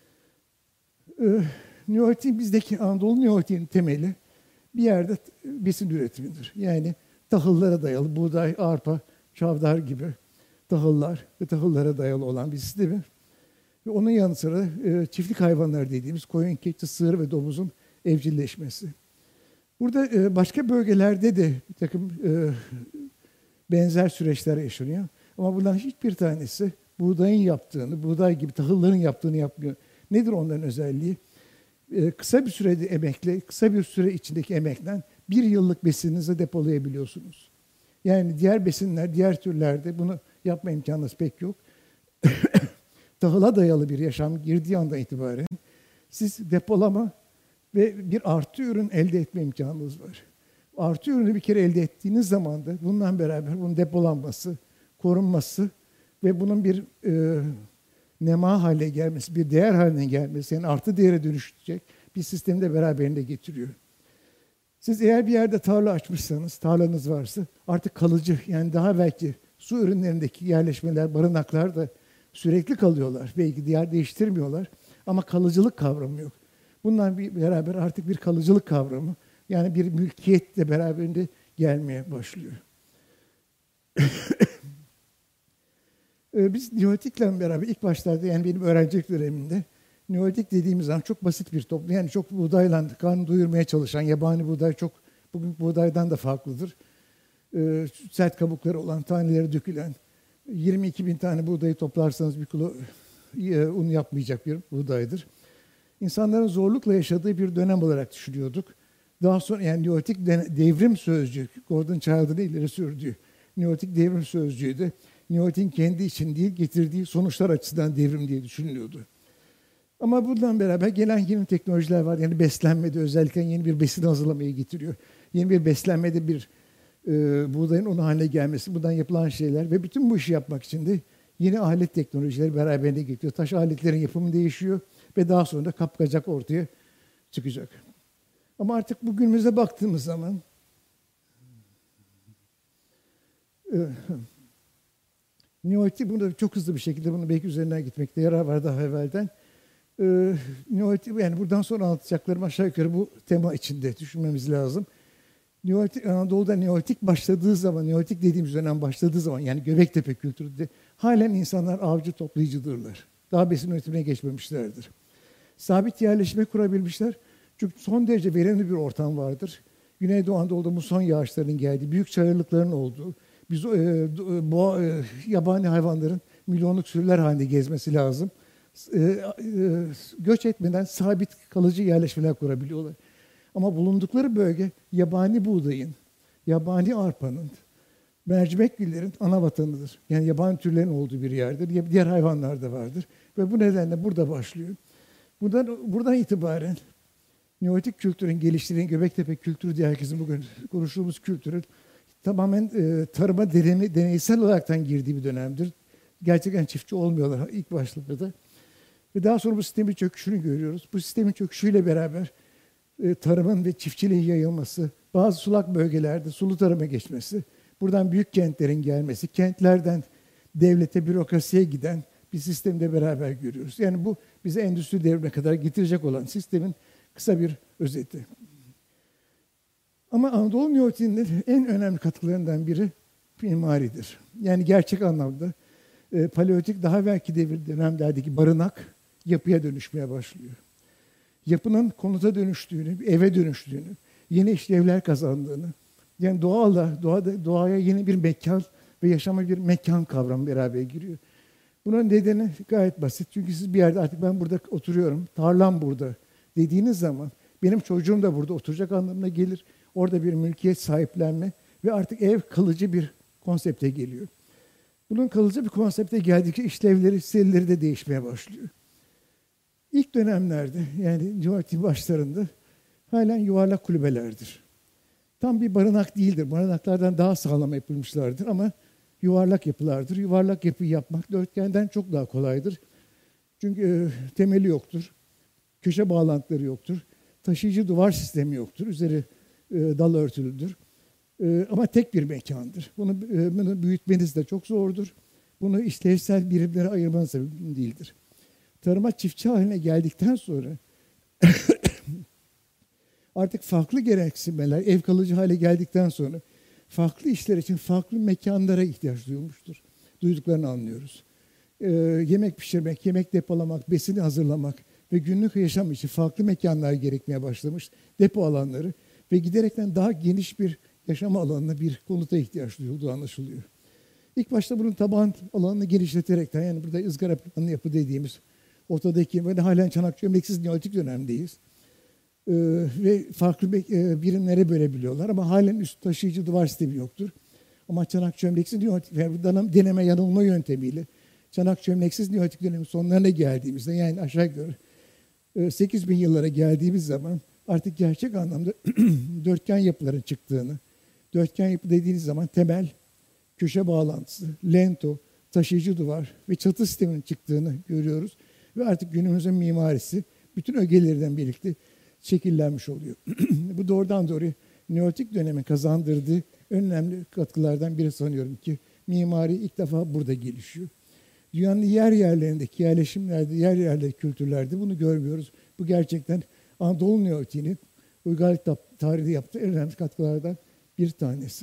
Neolitik, bizdeki Anadolu Neolitik'in temeli bir yerde besin üretimidir. Yani tahıllara dayalı, buğday, arpa, çavdar gibi tahıllar ve tahıllara dayalı olan bir sistemi. Ve onun yanı sıra çiftlik hayvanları dediğimiz koyun, keçi, sığır ve domuzun evcilleşmesi. Burada başka bölgelerde de bir takım benzer süreçler yaşanıyor. Ama bunların hiçbir tanesi buğdayın yaptığını, buğday gibi tahılların yaptığını yapmıyor. Nedir onların özelliği? Kısa bir sürede emekle, kısa bir süre içindeki emekle bir yıllık besininizi depolayabiliyorsunuz. Yani diğer besinler, diğer türlerde bunu yapma imkanınız pek yok. Tahıla dayalı bir yaşam girdiği andan itibaren siz depolama ve bir artı ürün elde etme imkanınız var. Artı ürünü bir kere elde ettiğiniz zaman da bundan beraber bunun depolanması, korunması ve bunun bir nema haline gelmesi, bir değer haline gelmesi, yani artı değere dönüşecek bir sistemi de beraberinde getiriyor. Siz eğer bir yerde tarla açmışsanız, tarlanız varsa artık kalıcı, yani daha belki su ürünlerindeki yerleşmeler, barınaklar da sürekli kalıyorlar. Belki yer değiştirmiyorlar ama kalıcılık kavramı yok. Bundan beraber artık bir kalıcılık kavramı, yani bir mülkiyetle beraberinde gelmeye başlıyor. Biz Neolitik'le beraber ilk başlarda, yani benim öğrencilik döneminde Neolitik dediğimiz zaman çok basit bir toplum. Yani çok buğdayla karnını doyurmaya çalışan, yabani buğday çok bugünkü buğdaydan da farklıdır. Sert kabukları olan, taneleri dökülen, 22.000 tane buğdayı toplarsanız bir kilo un yapmayacak bir buğdaydır. İnsanların zorlukla yaşadığı bir dönem olarak düşünüyorduk. Daha sonra yani Neolitik devrim sözcüğü, Gordon Child'ın ileri sürdüğü Neolitik devrim sözcüğü de Neolitik'in kendi için değil, getirdiği sonuçlar açısından devrim diye düşünülüyordu. Ama bundan beraber gelen yeni teknolojiler var. Yani beslenmede özellikle yeni bir besin hazırlamayı getiriyor. Yeni bir beslenmede bir buğdayın unu haline gelmesi, bundan yapılan şeyler ve bütün bu işi yapmak için de yeni alet teknolojileri beraberinde getiriyor. Taş aletlerin yapımı değişiyor ve daha sonra da kapkacak ortaya çıkacak. Ama artık bugünümüze baktığımız zaman Neolitik, bunu çok hızlı bir şekilde bunu belki üzerinden gitmekte yarar var daha evvelden. Neolitik, yani buradan sonra anlatacaklarım aşağı yukarı bu tema içinde düşünmemiz lazım. Neolitik, Anadolu'da Neolitik başladığı zaman, Neolitik dediğimiz dönem başladığı zaman, yani Göbektepe kültüründe halen insanlar avcı toplayıcıdırlar. Daha besin üretimine geçmemişlerdir. Sabit yerleşme kurabilmişler. Çünkü son derece verimli bir ortam vardır. Güneydoğu Anadolu'da muson yağışlarının geldiği, büyük çayırlıkların olduğu, yabani hayvanların milyonluk sürüler halinde gezmesi lazım. Göç etmeden sabit kalıcı yerleşmeler kurabiliyorlar. Ama bulundukları bölge yabani buğdayın, yabani arpanın, mercimek güllerin ana vatanıdır. Yani yabani türlerin olduğu bir yerdir. Diğer hayvanlar da vardır. Ve bu nedenle burada başlıyor. Buradan itibaren Neolitik kültürün geliştiğini, Göbektepe kültürü diye herkesin bugün konuştuğumuz kültürün tamamen tarıma deneysel olaraktan girdiği bir dönemdir. Gerçekten çiftçi olmuyorlar ilk başlarda. Ve daha sonra bu sistemin çöküşünü görüyoruz. Bu sistemin çöküşüyle beraber tarımın ve çiftçiliğin yayılması, bazı sulak bölgelerde sulu tarıma geçmesi, buradan büyük kentlerin gelmesi, kentlerden devlete, bürokrasiye giden bir sistemde beraber görüyoruz. Yani bu bizi endüstri devrime kadar getirecek olan sistemin kısa bir özeti. Ama Anadolu Neolitik'in en önemli katkılarından biri mimaridir. Yani gerçek anlamda Paleolitik daha belki dönemlerdeki barınak yapıya dönüşmeye başlıyor. Yapının konuta dönüştüğünü, eve dönüştüğünü, yeni işlevler kazandığını, yani doğaya yeni bir mekan ve yaşama bir mekan kavramı beraber giriyor. Bunun nedeni gayet basit. Çünkü siz bir yerde artık ben burada oturuyorum, tarlam burada dediğiniz zaman benim çocuğum da burada oturacak anlamına gelir. Orada bir mülkiyet sahiplenme ve artık ev kalıcı bir konsepte geliyor. Bunun kalıcı bir konsepte geldikçe işlevleri, stilleri de değişmeye başlıyor. İlk dönemlerde yani Neolitik başlarında halen yuvarlak kulübelerdir. Tam bir barınak değildir. Barınaklardan daha sağlam yapılmışlardır ama yuvarlak yapılardır. Yuvarlak yapı yapmak dörtgenden çok daha kolaydır. Çünkü temeli yoktur. Köşe bağlantıları yoktur. Taşıyıcı duvar sistemi yoktur. Üzeri dal örtülüdür. Ama tek bir mekandır. Bunu büyütmeniz de çok zordur. Bunu işlevsel birimlere ayırmanız da mümkün değildir. Tarıma çiftçi haline geldikten sonra artık farklı gereksinmeler, ev kalıcı hale geldikten sonra farklı işler için farklı mekanlara ihtiyaç duyulmuştur. Duyduklarını anlıyoruz. Yemek pişirmek, yemek depolamak, besini hazırlamak ve günlük yaşam için farklı mekanlar gerekmeye başlamış. Depo alanları ve giderekten daha geniş bir yaşam alanına, bir konuta ihtiyaç duyulduğu anlaşılıyor. İlk başta bunun taban alanını genişleterekten, yani burada ızgara planlı yapı dediğimiz ortadaki ve halen çanak çömleksiz Neolitik dönemdeyiz. Ve farklı birimlere bölebiliyorlar ama halen üst taşıyıcı duvar sistemi yoktur. Ama çanak çömleksiz Neolitik deneme yanılma yöntemiyle çanak çömleksiz Neolitik dönemi sonlarına geldiğimizde, yani aşağı yukarı 8000 yıllara geldiğimiz zaman artık gerçek anlamda dörtgen yapıların çıktığını, dörtgen yapı dediğiniz zaman temel, köşe bağlantısı, lento, taşıyıcı duvar ve çatı sisteminin çıktığını görüyoruz. Ve artık günümüzün mimarisi bütün ögelerden birlikte şekillenmiş oluyor. Bu doğrudan doğruya Neolitik dönemin kazandırdığı önemli katkılardan biri sanıyorum ki mimari ilk defa burada gelişiyor. Dünyanın yer yerlerindeki yerleşimlerde, yer yerlerindeki kültürlerde bunu görmüyoruz. Bu gerçekten Anadolu Neolitik'in uygarlık tarihi yaptığı en önemli katkılardan bir tanesi.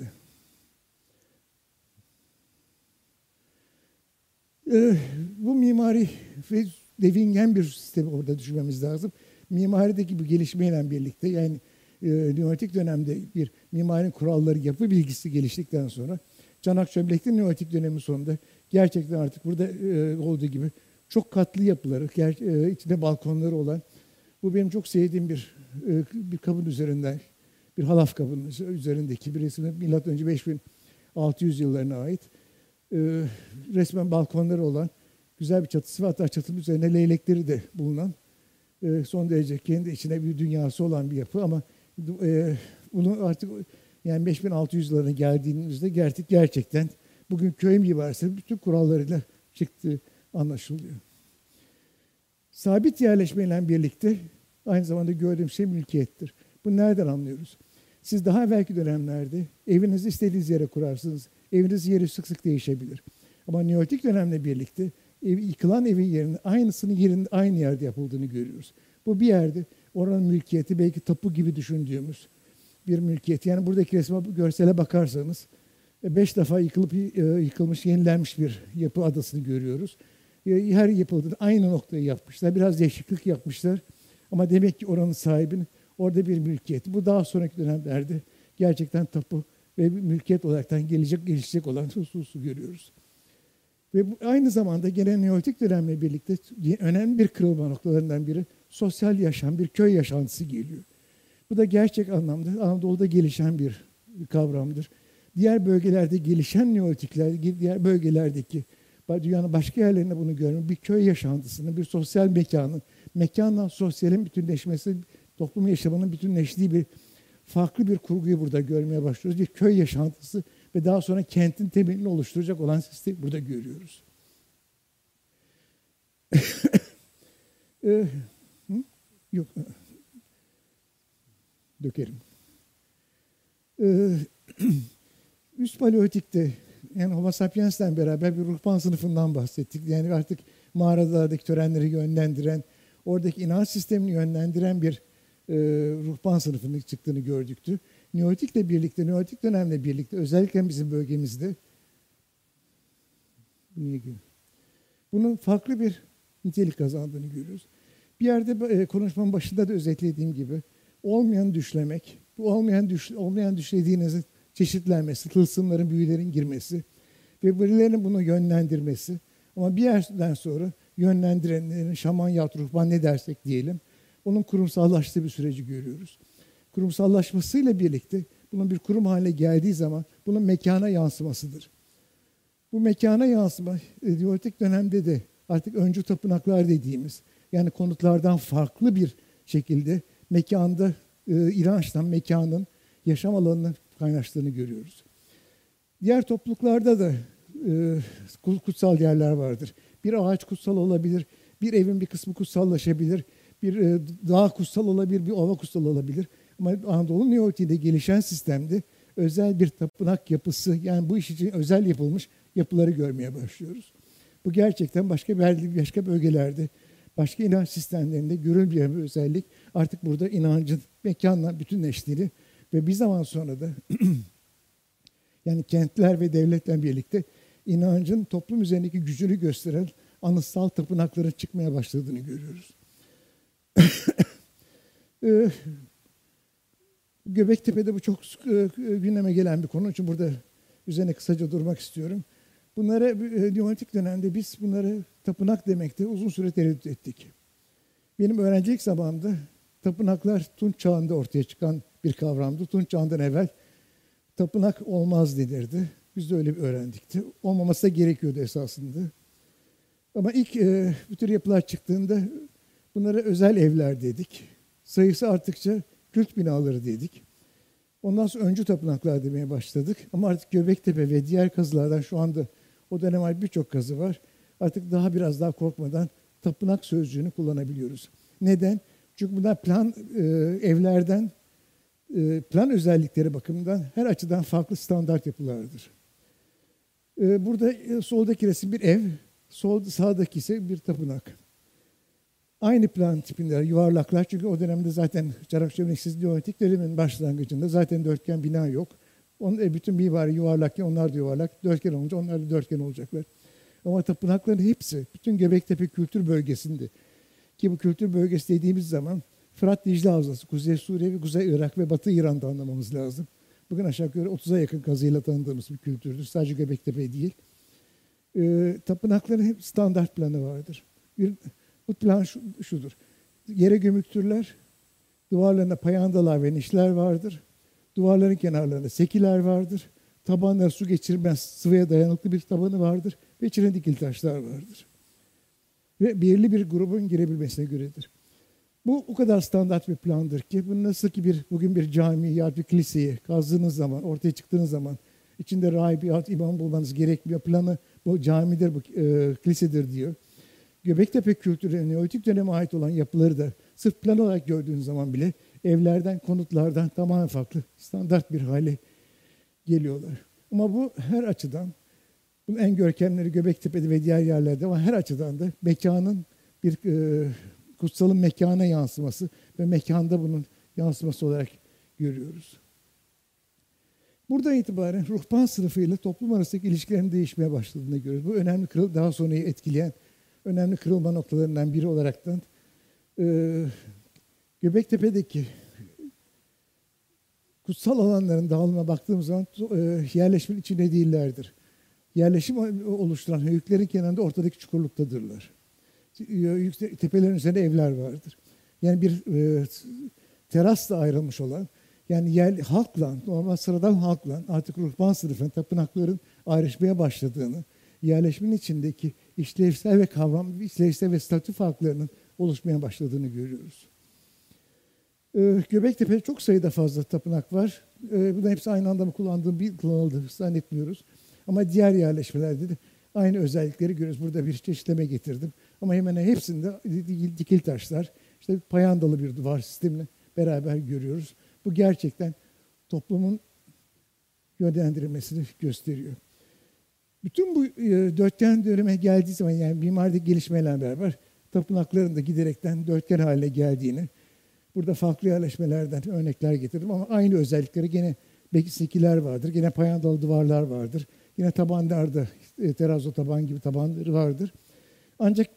Bu mimari ve devingen bir sistemi orada düşünmemiz lazım. Mimarideki bu gelişmeyle birlikte, yani Neolitik dönemde bir mimarinin kuralları, yapı bilgisi geliştikten sonra çanak çömlekli Neolitik dönemi sonunda gerçekten artık burada olduğu gibi çok katlı yapıları, içinde balkonları olan, bu benim çok sevdiğim bir kabın üzerinden, bir halaf kabının üzerindeki bir resim, milattan önce 5600 yıllarına ait. Resmen balkonları olan güzel bir çatısı ve hatta çatının üzerine leylekleri de bulunan son derece kendi içine bir dünyası olan bir yapı ama bunu artık yani 5600 yıllarına geldiğimizde gerçekten bugün köy mimarisi bütün kurallarıyla çıktığı anlaşılıyor. Sabit yerleşmeyle birlikte aynı zamanda gördüğüm şey mülkiyettir. Bunu nereden anlıyoruz? Siz daha evvelki dönemlerde evinizi istediğiniz yere kurarsınız. Evinizin yeri sık sık değişebilir. Ama Neolitik dönemle birlikte yıkılan evin yerinin aynısının aynı yerde yapıldığını görüyoruz. Bu bir yerde oranın mülkiyeti belki tapu gibi düşündüğümüz bir mülkiyet. Yani buradaki görsele bakarsanız 5 defa yıkılmış, yenilenmiş bir yapı adasını görüyoruz. Her yapıldığında aynı noktayı yapmışlar. Biraz değişiklik yapmışlar. Ama demek ki oranın sahibinin orada bir mülkiyeti. Bu daha sonraki dönemlerde gerçekten tapu ve mülkiyet olaraktan gelişecek olan hususu görüyoruz. Ve bu, aynı zamanda gelen Neolitik dönemle birlikte önemli bir kırılma noktalarından biri sosyal yaşam, bir köy yaşantısı geliyor. Bu da gerçek anlamda Anadolu'da gelişen bir kavramdır. Diğer bölgelerde gelişen Neolitikler, diğer bölgelerdeki dünyanın başka yerlerinde bunu görüyorum. Bir köy yaşantısının, bir sosyal mekanın, mekanla sosyalin bütünleşmesi, toplum yaşamının bütünleştiği bir farklı bir kurguyu burada görmeye başlıyoruz. Bir köy yaşantısı ve daha sonra kentin temelini oluşturacak olan sistemi burada görüyoruz. Yok. Dökerim. Üst paleolitikte yani Homo sapiens'le beraber bir ruhban sınıfından bahsettik. Yani artık mağaralardaki törenleri yönlendiren, oradaki inanç sistemini yönlendiren bir ruhban sınıfının çıktığını gördüktü. Neolitikle birlikte, Neolitik dönemle birlikte özellikle bizim bölgemizde bunun farklı bir nitelik kazandığını görüyoruz. Bir yerde konuşmamın başında da özetlediğim gibi olmayan düşlemek, bu olmayan düşlediğinizin çeşitlenmesi, tılsımların, büyülerin girmesi ve birilerinin bunu yönlendirmesi ama bir yerden sonra yönlendirenlerin şaman yahut ruhban ne dersek diyelim, onun kurumsallaştığı bir süreci görüyoruz. Kurumsallaşmasıyla birlikte bunun bir kurum haline geldiği zaman bunun mekana yansımasıdır. Bu mekana yansıma Neolitik dönemde de artık öncü tapınaklar dediğimiz yani konutlardan farklı bir şekilde mekanda inançtan mekanın yaşam alanının kaynaştığını görüyoruz. Diğer topluluklarda da kutsal yerler vardır. Bir ağaç kutsal olabilir, bir evin bir kısmı kutsallaşabilir, bir dağ kutsal olabilir, bir ova kutsal olabilir. Ama Anadolu Neolitik'te gelişen sistemde özel bir tapınak yapısı, yani bu iş için özel yapılmış yapıları görmeye başlıyoruz. Bu gerçekten başka bölgelerde, başka inanç sistemlerinde görülmeyen bir özellik. Artık burada inancın mekanla bütünleştiğini ve bir zaman sonra da yani kentler ve devletle birlikte inancın toplum üzerindeki gücünü gösteren anıtsal tapınakların çıkmaya başladığını görüyoruz. Göbektepe'de bu çok gündeme gelen bir konu. Onun için burada üzerine kısaca durmak istiyorum. Bunlara Neolitik dönemde biz bunları tapınak demekte uzun süre tereddüt ettik. Benim öğrencilik zamanımda tapınaklar Tunç Çağı'nda ortaya çıkan bir kavramdı. Tunç Çağı'ndan evvel tapınak olmaz denirdi. Biz de öyle öğrendikti. Olmaması da gerekiyordu esasında. Ama ilk bu tür yapılar çıktığında bunlara özel evler dedik. Sayısı arttıkça kült binaları dedik. Ondan sonra öncü tapınaklar demeye başladık. Ama artık Göbektepe ve diğer kazılardan şu anda o döneme ait birçok kazı var. Artık biraz daha korkmadan tapınak sözcüğünü kullanabiliyoruz. Neden? Çünkü bunlar evlerden, plan özellikleri bakımından her açıdan farklı standart yapılardır. Burada soldaki resim bir ev, sağdaki ise bir tapınak. Aynı plan tipinde yuvarlaklar çünkü o dönemde zaten çarpık çömleksiz Neolitik dönemin başlangıcında zaten dörtgen bina yok. Bütün mimari yuvarlak ya onlar da yuvarlak, dörtgen olunca onlar da dörtgen olacaklar. Ama tapınakların hepsi bütün Göbektepe kültür bölgesinde ki bu kültür bölgesi dediğimiz zaman Fırat Dicle Havzası, Kuzey Suriye ve Kuzey Irak ve Batı İran'da anlamamız lazım. Bugün aşağı yukarı 30'a yakın kazıyla tanıdığımız bir kültürdür. Sadece Göbektepe değil. Tapınakların hep standart planı vardır. Bu plan şudur. Yere gömüktürler, duvarlarına payandalar ve nişler vardır. Duvarların kenarlarında sekiler vardır. Tabanları su geçirmez, sıvıya dayanıklı bir tabanı vardır. Ve içine dikili taşlar vardır. Ve belirli bir grubun girebilmesine göredir. Bu o kadar standart bir plandır ki bu nasıl ki bugün bir cami ya bir kiliseyi kazdığınız zaman, ortaya çıktığınız zaman içinde rahibi ya imam bulmanız gerekmiyor. Planı bu camidir, bu kilisedir diyor. Göbektepe kültürü, Neolitik döneme ait olan yapıları da sırf plan olarak gördüğünüz zaman bile evlerden, konutlardan tamamen farklı, standart bir hale geliyorlar. Ama bu her açıdan, bunun en görkemleri Göbektepe'de ve diğer yerlerde ama her açıdan da mekanın bir kutsalın mekana yansıması ve mekanda bunun yansıması olarak görüyoruz. Buradan itibaren ruhban sınıfıyla toplum arasındaki ilişkilerin değişmeye başladığını görüyoruz. Bu önemli daha sonrayı etkileyen önemli kırılma noktalarından biri olaraktan Göbektepe'deki kutsal alanların dağılımına baktığımız zaman yerleşimin içinde değillerdir. Yerleşim oluşturan höyüklerin kenarında ortadaki çukurluktadırlar. Tepelerin üzerinde evler vardır. Yani bir terasla ayrılmış olan, yani halkla, normal sıradan halkla artık ruhban sınıfının, tapınakların ayrışmaya başladığını, yerleşimin içindeki işlevsel ve statü farklarının oluşmaya başladığını görüyoruz. Göbektepe'de çok sayıda fazla tapınak var. Bunların hepsi aynı anda mı kullanıldığı zannetmiyoruz. Ama diğer yerleşmelerde de aynı özellikleri görüyoruz. Burada bir çeşitleme getirdim. Ama hemen hepsinde dikil taşlar, işte payandalı bir duvar sistemini beraber görüyoruz. Bu gerçekten toplumun yönlendirilmesini gösteriyor. Bütün bu dörtgen döneme geldiği zaman, yani mimarideki gelişmelerle beraber tapınakların da giderekten dörtgen haline geldiğini, burada farklı yerleşmelerden örnekler getirdim ama aynı özellikleri gene şekiller vardır. Gene payandalı duvarlar vardır. Yine tabanlarda terazo taban gibi tabanları vardır. Ancak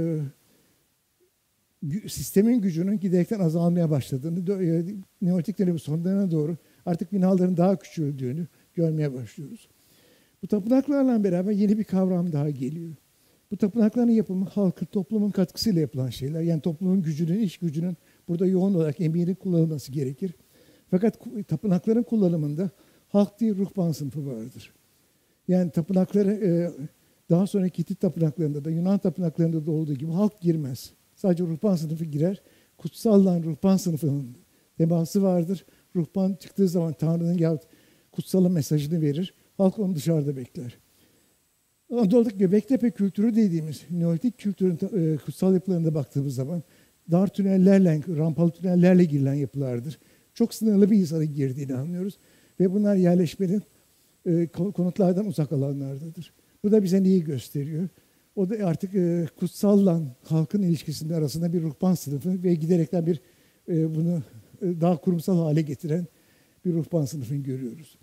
sistemin gücünün giderekten azalmaya başladığını, Neolitik dönemin sonlarına doğru artık binaların daha küçüldüğünü görmeye başlıyoruz. Bu tapınaklarla beraber yeni bir kavram daha geliyor. Bu tapınakların yapımı halkın, toplumun katkısıyla yapılan şeyler. Yani toplumun gücünün, iş gücünün burada yoğun olarak emeğinin kullanılması gerekir. Fakat tapınakların kullanımında halk değil, ruhban sınıfı vardır. Yani tapınakları daha sonraki Hitit tapınaklarında da Yunan tapınaklarında da olduğu gibi halk girmez. Sadece ruhban sınıfı girer. Kutsallan ruhban sınıfının teması vardır. Ruhban çıktığı zaman Tanrı'nın yahut kutsalın mesajını verir. Halk onu dışarıda bekler. Anadolu'daki Göbektepe kültürü dediğimiz Neolitik kültürün kutsal yapılarına baktığımız zaman dar tünellerle, rampalı tünellerle girilen yapılardır. Çok sınırlı bir insanın girdiğini anlıyoruz. Ve bunlar yerleşmenin konutlardan uzak alanlardadır. Bu da bize neyi gösteriyor? O da artık kutsalla halkın ilişkisinin arasında bir ruhban sınıfı ve giderekten bir bunu daha kurumsal hale getiren bir ruhban sınıfını görüyoruz.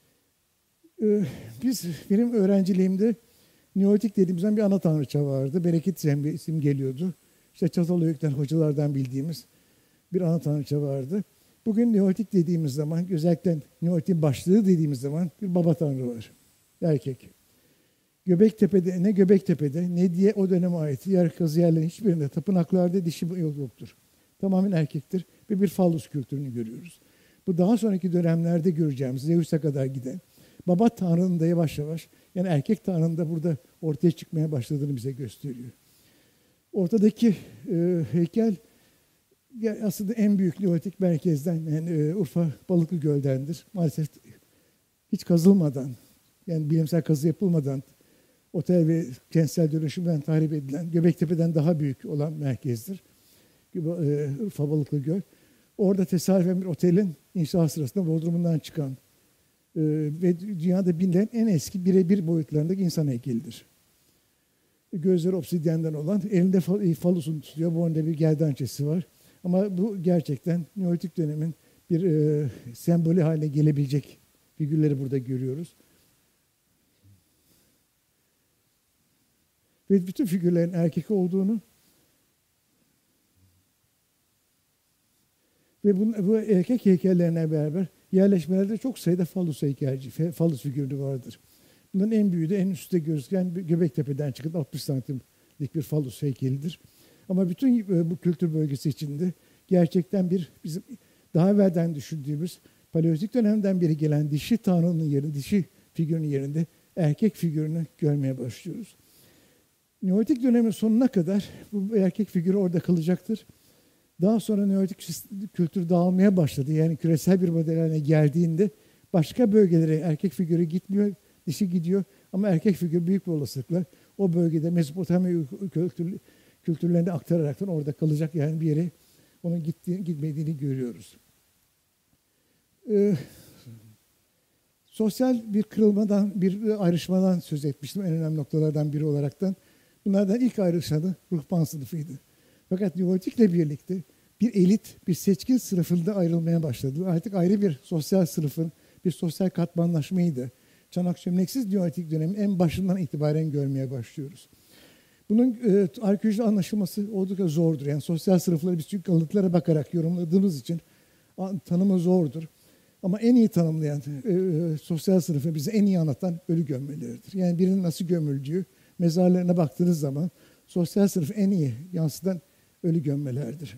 Benim öğrenciliğimde Neolitik dediğimizden bir ana tanrıça vardı. Bereket simgeliyordu. İşte Çatalhöyük'ten, hocalardan bildiğimiz bir ana tanrıça vardı. Bugün Neolitik dediğimiz zaman, özellikle Neolitik'in başlığı dediğimiz zaman bir baba tanrı var. Erkek. Göbektepe'de, ne Göbektepe'de ne diye o döneme ait yer kazı yerlerin hiçbirinde tapınaklarda dişi yoktur. Tamamen erkektir ve bir fallus kültürünü görüyoruz. Bu daha sonraki dönemlerde göreceğimiz Zeus'a kadar giden baba tanrının da yavaş yavaş, yani erkek tanrının da burada ortaya çıkmaya başladığını bize gösteriyor. Ortadaki heykel aslında en büyük Neolitik merkezden, yani Urfa Balıklıgöl'dendir. Maalesef hiç kazılmadan, yani bilimsel kazı yapılmadan, otel ve kentsel dönüşümden tahrip edilen, Göbektepe'den daha büyük olan merkezdir. Urfa Balıklıgöl. Orada tesadüfen bir otelin inşaat sırasında bodrumundan çıkan ve dünyada bilinen en eski birebir boyutlarındaki insan heykelidir. Gözleri obsidyenden olan, elinde falusunu tutuyor, boynunda bir gerdançesi var. Ama bu gerçekten Neolitik dönemin bir sembolü haline gelebilecek figürleri burada görüyoruz. Ve bütün figürlerin erkek olduğunu ve bu erkek heykellerine beraber yerleşmelerde çok sayıda fallus heykelci, fallus figürü vardır. Bunların en büyüğü de en üstte gözüken Göbektepe'den çıkıp 60 santimlik bir fallus heykelidir. Ama bütün bu kültür bölgesi içinde gerçekten bizim daha evvelden düşündüğümüz Paleolitik dönemden beri gelen dişi tanrının yerinde, dişi figürünün yerinde erkek figürünü görmeye başlıyoruz. Neolitik dönemin sonuna kadar bu erkek figürü orada kalacaktır. Daha sonra Neolitik kültür dağılmaya başladı. Yani küresel bir model haline geldiğinde başka bölgelere erkek figürü gitmiyor, dişi gidiyor. Ama erkek figür büyük bir olasılıkla o bölgede Mezopotamya kültürlerini aktararaktan orada kalacak. Yani bir yere onun gitmediğini görüyoruz. Sosyal bir kırılmadan, bir ayrışmadan söz etmiştim en önemli noktalardan biri olaraktan. Bunlardan ilk ayrışanı ruhban sınıfıydı. Fakat Neolitik'le birlikte bir elit, bir seçkin sınıfında ayrılmaya başladı. Artık ayrı bir sosyal sınıfın, bir sosyal katmanlaşmayı da çanak çömleksiz Neolitik dönemin en başından itibaren görmeye başlıyoruz. Bunun arkeolojide anlaşılması oldukça zordur. Yani sosyal sınıfları biz çünkü kalıntılara bakarak yorumladığımız için tanımı zordur. Ama en iyi tanımlayan, sosyal sınıfı bize en iyi anlatan ölü gömmeleridir. Yani birinin nasıl gömüldüğü, mezarlarına baktığınız zaman sosyal sınıfı en iyi yansıtan ölü gömmelerdir.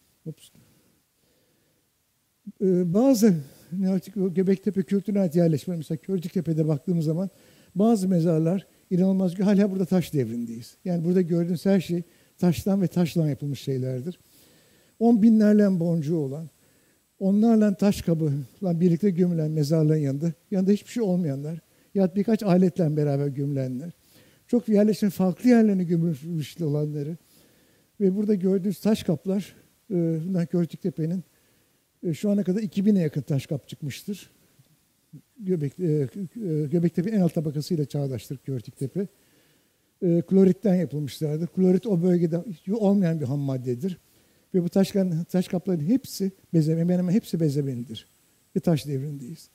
Bazı Neolitik Göbektepe kültürüne ait yerleşmeler, mesela Körcüktepe'de baktığımız zaman bazı mezarlar inanılmaz, hala burada taş devrindeyiz. Yani burada gördüğünüz her şey taştan ve taşla yapılmış şeylerdir. 10 binlerle boncuğu olan, onlarla taş kabıyla birlikte gömülen mezarların yanında hiçbir şey olmayanlar, ya birkaç aletle beraber gömülenler, çok yerleşen farklı yerlerine gömülmüş olanları ve burada gördüğünüz taş kaplar, bundan Körtüktepe'nin şu ana kadar 2000'e yakın taş kap çıkmıştır. Göbektepe'nin en alt tabakasıyla çağdaştır Körtüktepe. Kloritten yapılmışlardır. Klorit o bölgede olmayan bir ham maddedir. Ve bu taş kapların hepsi hemen hemen hepsi bezemelidir. Bir taş devrindeyiz.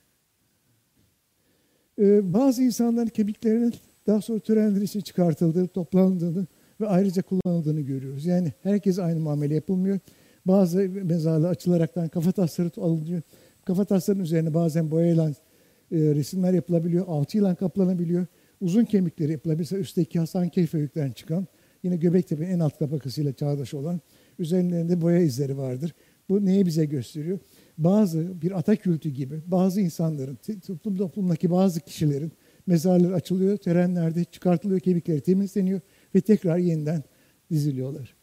Bazı insanların kemiklerinin daha sonra törenler için çıkartıldığını, toplandığını ve ayrıca kullanıldığını görüyoruz. Yani herkes aynı muamele yapılmıyor. Bazı mezarlar açılaraktan kafa tasları alınıyor. Kafa taslarının üzerine bazen boyayla resimler yapılabiliyor. Alçıyla kaplanabiliyor. Uzun kemikleri yapılabilir. Üstteki Hasankeyf Höyük'ten çıkan, yine Göbektepe'nin en alt tabakasıyla çağdaş olan, üzerlerinde boya izleri vardır. Bu neyi bize gösteriyor? Bir ata kültü gibi bazı insanların, toplumdaki bazı kişilerin mezarları açılıyor, törenlerde çıkartılıyor, kemikleri temizleniyor ve tekrar yeniden diziliyorlar.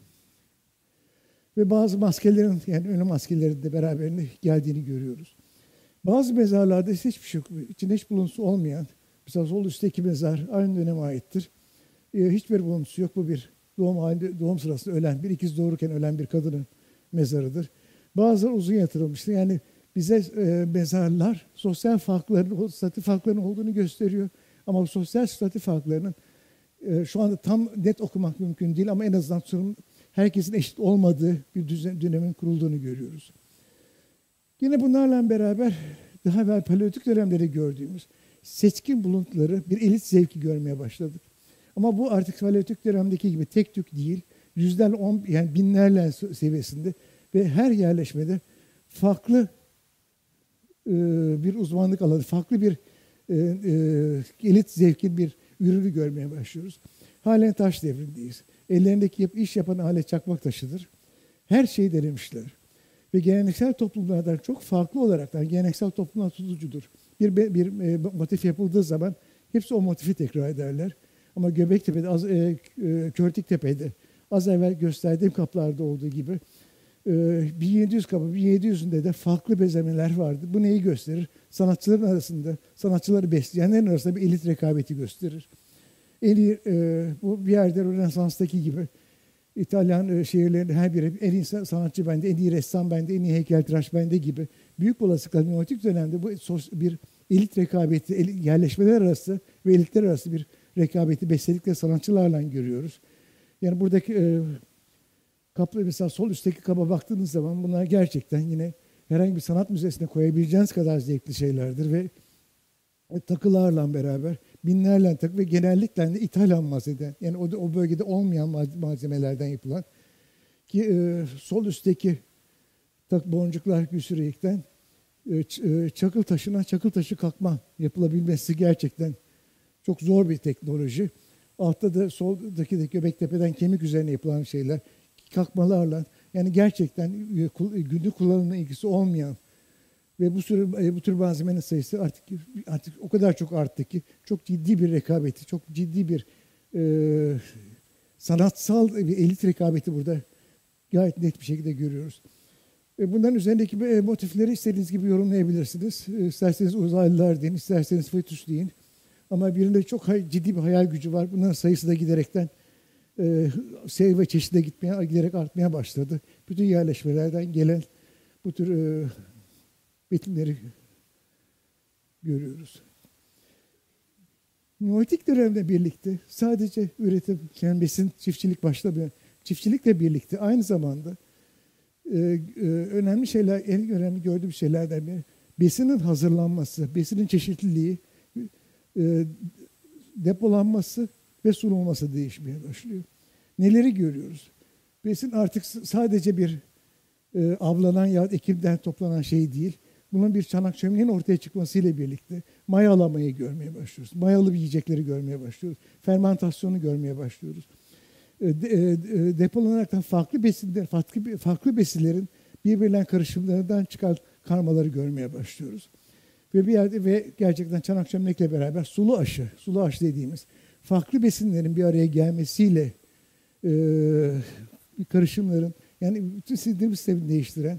Ve bazı maskelerin, yani ölüm maskelerinin de beraberinde geldiğini görüyoruz. Bazı mezarlarda hiçbir şey yok. İçinde hiç buluntusu olmayan, mesela sol üstteki mezar aynı döneme aittir. Hiçbir buluntusu yok. Bu bir doğum sırasında ölen, bir ikiz doğururken ölen bir kadının mezarıdır. Bazıları uzun yatırılmıştır. Yani bize mezarlar sosyal farkların, statü farklarının olduğunu gösteriyor. Ama bu sosyal statü farklarının şu anda tam net okumak mümkün değil ama en azından herkesin eşit olmadığı bir dönemin kurulduğunu görüyoruz. Yine bunlarla beraber daha evvel Paleolitik dönemleri gördüğümüz seçkin buluntuları, bir elit zevki görmeye başladık. Ama bu artık Paleolitik dönemdeki gibi tek tük değil, yani binlerle seviyesinde ve her yerleşmede farklı bir uzmanlık alanı, farklı bir elit zevkin bir ürünü görmeye başlıyoruz. Halen taş devrindeyiz. Ellerindeki iş yapan alet çakmak taşıdır. Her şeyi denemişler. Ve geleneksel toplumlardan çok farklı olarak geleneksel toplumlar tutucudur. Bir motif yapıldığı zaman hepsi o motifi tekrar ederler. Ama Göbektepe'de, Körtüktepe'de az evvel gösterdiğim kaplarda olduğu gibi 1700 kapı, 1700'ünde de farklı bezemeler vardı. Bu neyi gösterir? Sanatçıların arasında, sanatçıları besleyenlerin arasında bir elit rekabeti gösterir. Bu bir yerde Rönesans'taki gibi İtalyan şehirlerinde her biri en iyi sanatçı bende, en iyi ressam bende, en iyi heykeltıraş bende gibi büyük olasılıkla Neolitik dönemde bu bir elit rekabeti, yerleşmeler arası ve elitler arası bir rekabeti besledikleri sanatçılarla görüyoruz. Yani buradaki kaplı mesela sol üstteki kaba baktığınız zaman bunlar gerçekten yine herhangi bir sanat müzesine koyabileceğiniz kadar zevkli şeylerdir ve takılarla beraber binlerle takı ve genellikle de ithal ham malzemeden, yani o bölgede olmayan malzemelerden yapılan ki sol üstteki boncuklar güsüreyekten çakıl taşı kalkma yapılabilmesi gerçekten çok zor bir teknoloji. Altta da soldaki de Göbektepe'den kemik üzerine yapılan şeyler, kalkmalarla, yani gerçekten günlük kullanımla ilgisi olmayan ve bu tür malzemenin sayısı artık o kadar çok arttı ki çok ciddi bir rekabeti, çok ciddi bir sanatsal bir elit rekabeti burada gayet net bir şekilde görüyoruz. Bunların üzerindeki motifleri istediğiniz gibi yorumlayabilirsiniz. İsterseniz uzaylılar deyin, isterseniz fetüs deyin. Ama birinde çok ciddi bir hayal gücü var. Bunların sayısı da giderekten sayı ve çeşide giderek artmaya başladı. Bütün yerleşmelerden gelen bu tür betimleri görüyoruz. Neolitik dönemle birlikte sadece üretim, yani besin, çiftçilik başlamıyor. Çiftçilikle birlikte aynı zamanda önemli şeyler, en önemli gördüğüm şeylerden biri besinin hazırlanması, besinin çeşitliliği, depolanması ve sunulması değişmeye başlıyor. Neleri görüyoruz? Besin artık sadece bir avlanan ya ekimden toplanan şey değil. Bunun bir çanak çömleğin ortaya çıkmasıyla birlikte mayalamayı görmeye başlıyoruz. Mayalı yiyecekleri görmeye başlıyoruz. Fermentasyonu görmeye başlıyoruz. Depolanaraktan farklı besinlerin birbirinden karışımlarından çıkan karmaları görmeye başlıyoruz. Ve bir yerde ve gerçekten çanak çömlekle beraber sulu aşı dediğimiz farklı besinlerin bir araya gelmesiyle karışımların, yani bütün sindirim sistemini değiştiren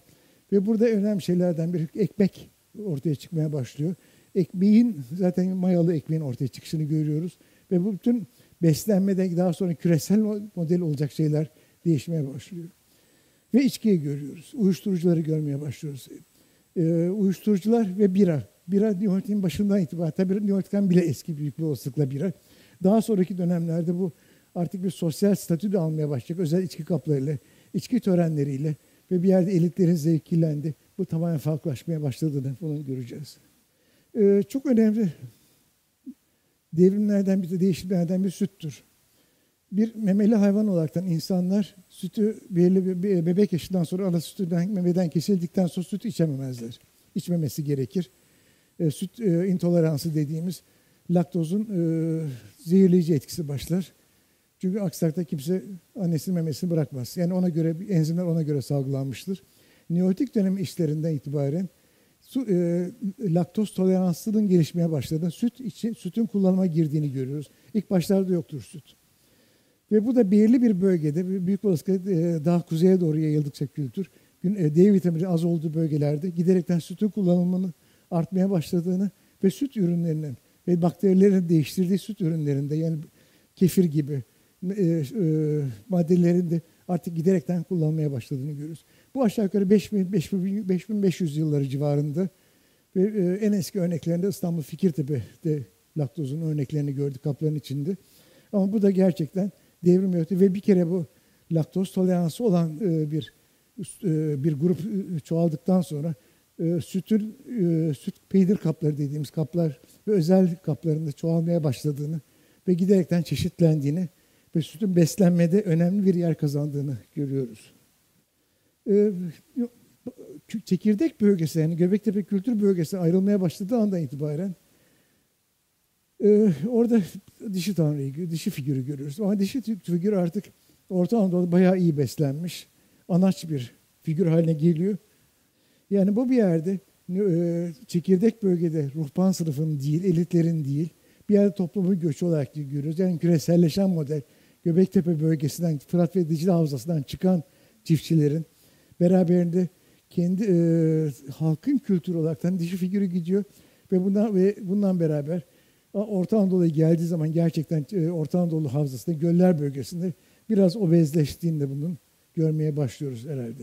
Ve burada önemli şeylerden biri ekmek ortaya çıkmaya başlıyor. Ekmeğin, zaten mayalı ekmeğin ortaya çıkışını görüyoruz. Ve bu bütün beslenmede daha sonra küresel model olacak şeyler değişmeye başlıyor. Ve içkiyi görüyoruz. Uyuşturucuları görmeye başlıyoruz. Uyuşturucular ve bira. Bira Neolitik'in başından itibaren, tabii Neolitik'ten bile eski büyük bir olasılıkla bira. Daha sonraki dönemlerde bu artık bir sosyal statü de almaya başlayacak. Özel içki kaplarıyla, içki törenleriyle ve bir yerde elitlerin zevkilendi. Bu tamamen farklılaşmaya başladığını bunu göreceğiz. Çok önemli devrimlerden bir de değişimlerden bir süttür. Bir memeli hayvan olaraktan insanlar sütü belirli bir bebek yaşından sonra ana sütünden memeden kesildikten sonra süt içememezler. İçmemesi gerekir. Süt intoleransı dediğimiz laktozun zehirleyici etkisi başlar. Çünkü aksi takdirde kimse annesinin memesini bırakmaz. Yani ona göre enzimler ona göre salgılanmıştır. Neolitik dönemi işlerinden itibaren laktoz toleranslılığın gelişmeye başladığını, sütün kullanıma girdiğini görüyoruz. İlk başlarda yoktur süt. Ve bu da belirli bir bölgede, büyük olasılıkla daha kuzeye doğru yayıldıkça kültür, D vitamini az olduğu bölgelerde giderekten sütün kullanımının artmaya başladığını ve süt ürünlerinin ve bakterilerin değiştirdiği süt ürünlerinde, yani kefir gibi maddelerin de artık giderekten kullanmaya başladığını görüyoruz. Bu aşağı yukarı 5500 yılları civarında ve en eski örneklerinde İstanbul Fikirtepe'de laktozun örneklerini gördük kapların içinde. Ama bu da gerçekten devrim yarattı ve bir kere bu laktoz toleransı olan bir grup çoğaldıktan sonra süt peynir kapları dediğimiz kaplar ve özel kaplarında çoğalmaya başladığını ve giderekten çeşitlendiğini ve sütün beslenmede önemli bir yer kazandığını görüyoruz. Çekirdek bölgesi, yani Göbektepe Kültür Bölgesi ayrılmaya başladığı andan itibaren orada dişi tanrıyı, dişi figürü görüyoruz. Ama dişi figür artık Orta Anadolu'da bayağı iyi beslenmiş, anaç bir figür haline geliyor. Yani bu bir yerde çekirdek bölgede ruhban sınıfının değil, elitlerin değil, bir yerde toplumun göçü olarak görüyoruz. Yani küreselleşen model, Göbektepe bölgesinden, Fırat ve Dicle Havzası'ndan çıkan çiftçilerin beraberinde kendi halkın kültürü olarak dişi figürü gidiyor ve bundan beraber Orta Anadolu'ya geldiği zaman gerçekten Orta Anadolu Havzası'nda, göller bölgesinde biraz obezleştiğini de bunun görmeye başlıyoruz herhalde.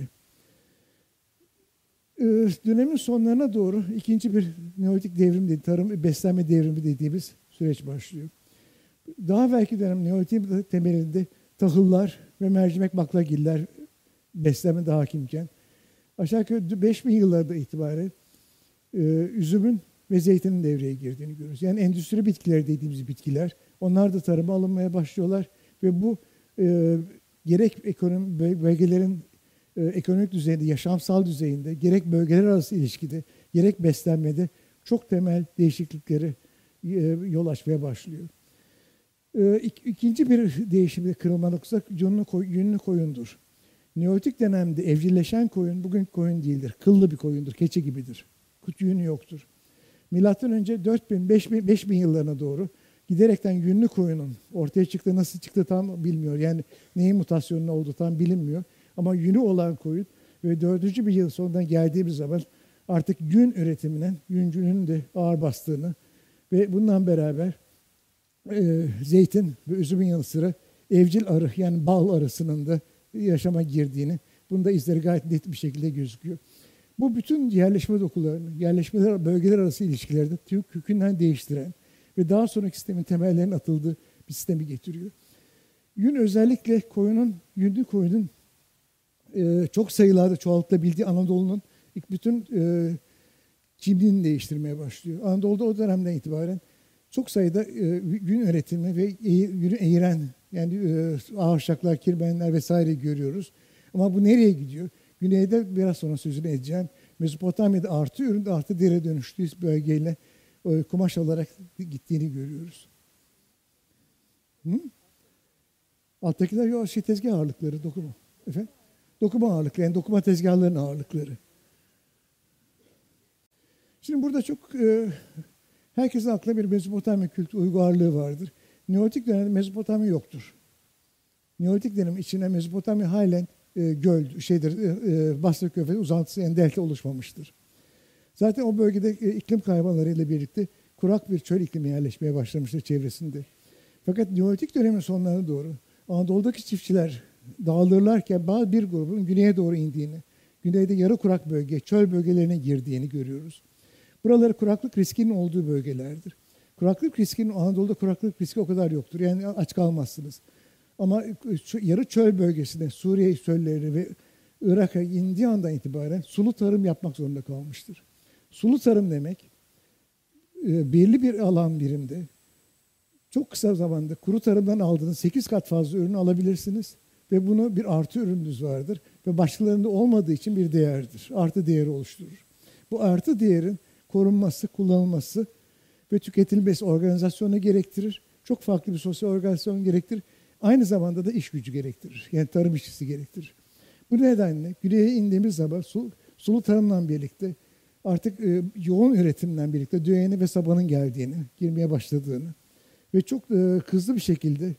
Dönemin sonlarına doğru ikinci bir Neolitik devrim, tarım beslenme devrimi dediğimiz süreç başlıyor. Daha belki dönem Neolitik'in temelinde tahıllar ve mercimek baklagiller beslenme daha hakimken aşağı yukarı 5000 yıllarda itibaren üzümün ve zeytinin devreye girdiğini görüyoruz. Yani endüstri bitkileri dediğimiz bitkiler, onlar da tarıma alınmaya başlıyorlar ve bu gerek ekonomi bölgelerin ekonomik düzeyinde, yaşamsal düzeyinde, gerek bölgeler arası ilişkide, gerek beslenmede çok temel değişiklikleri yol açmaya başlıyor. İkinci bir değişimde kırılma noktası yünlü koyundur. Neolitik dönemde evcilleşen koyun bugün koyun değildir. Kıllı bir koyundur, keçi gibidir. Yünü yoktur. Milattan önce 5000 yıllarına doğru giderekten yünlü koyunun ortaya çıktığı, nasıl çıktı tam bilmiyor. Yani neyin mutasyonu olduğu tam bilinmiyor. Ama yünü olan koyun ve 4. bir yıl sonundan geldiğimiz zaman artık yün üretiminin, yüncünün de ağır bastığını ve bundan beraber zeytin ve üzümün yanı sıra evcil arı, yani bal arısının da yaşama girdiğini, bunda izleri gayet net bir şekilde gözüküyor. Bu bütün yerleşme dokularını, bölgeler arası ilişkileri de kökünden değiştiren ve daha sonraki sistemin temellerinin atıldığı bir sistemi getiriyor. Yün özellikle yünlü koyunun çok sayılarda çoğaltılabildiği Anadolu'nun ilk bütün kimliğini değiştirmeye başlıyor. Anadolu'da o dönemden itibaren çok sayıda yün üretimi ve yünü eğiren, yani ağırşaklar, kirmenler vesaire görüyoruz. Ama bu nereye gidiyor? Güneyde biraz sonra sözünü edeceğim. Mezopotamya'da artı ürün, artı dere dönüştüğü bölgeyle kumaş olarak gittiğini görüyoruz. Alttakiler tezgah ağırlıkları, dokuma. Efendim? Dokuma ağırlıkları, yani dokuma tezgahlarının ağırlıkları. Şimdi burada çok herkesin aklına bir Mezopotamya kültürü uygarlığı vardır. Neolitik dönemde Mezopotamya yoktur. Neolitik dönem içinde Mezopotamya halen göl Basra Körfezi uzantısı yani delta oluşmamıştır. Zaten o bölgede iklim kaymalarıyla birlikte kurak bir çöl iklimi yerleşmeye başlamıştır çevresinde. Fakat Neolitik dönemin sonlarına doğru Anadolu'daki çiftçiler dağılırlarken bir grubun güneye doğru indiğini, güneyde yarı kurak bölge, çöl bölgelerine girdiğini görüyoruz. Buraları kuraklık riskinin olduğu bölgelerdir. Anadolu'da kuraklık riski o kadar yoktur. Yani aç kalmazsınız. Ama yarı çöl bölgesinde Suriye çölleri ve Irak'a indiği andan itibaren sulu tarım yapmak zorunda kalmıştır. Sulu tarım demek belli bir alan birimde çok kısa zamanda kuru tarımdan aldığınız 8 kat fazla ürünü alabilirsiniz ve bunu bir artı ürününüz vardır ve başkalarında olmadığı için bir değerdir. Artı değeri oluşturur. Bu artı değerin korunması, kullanılması ve tüketilmesi organizasyonu gerektirir. Çok farklı bir sosyal organizasyon gerektirir. Aynı zamanda da iş gücü gerektirir. Yani tarım işçisi gerektirir. Bu nedenle güneye indiğimiz zaman sulu tarımla birlikte artık yoğun üretimden birlikte düğeni ve sabanın girmeye başladığını ve çok hızlı bir şekilde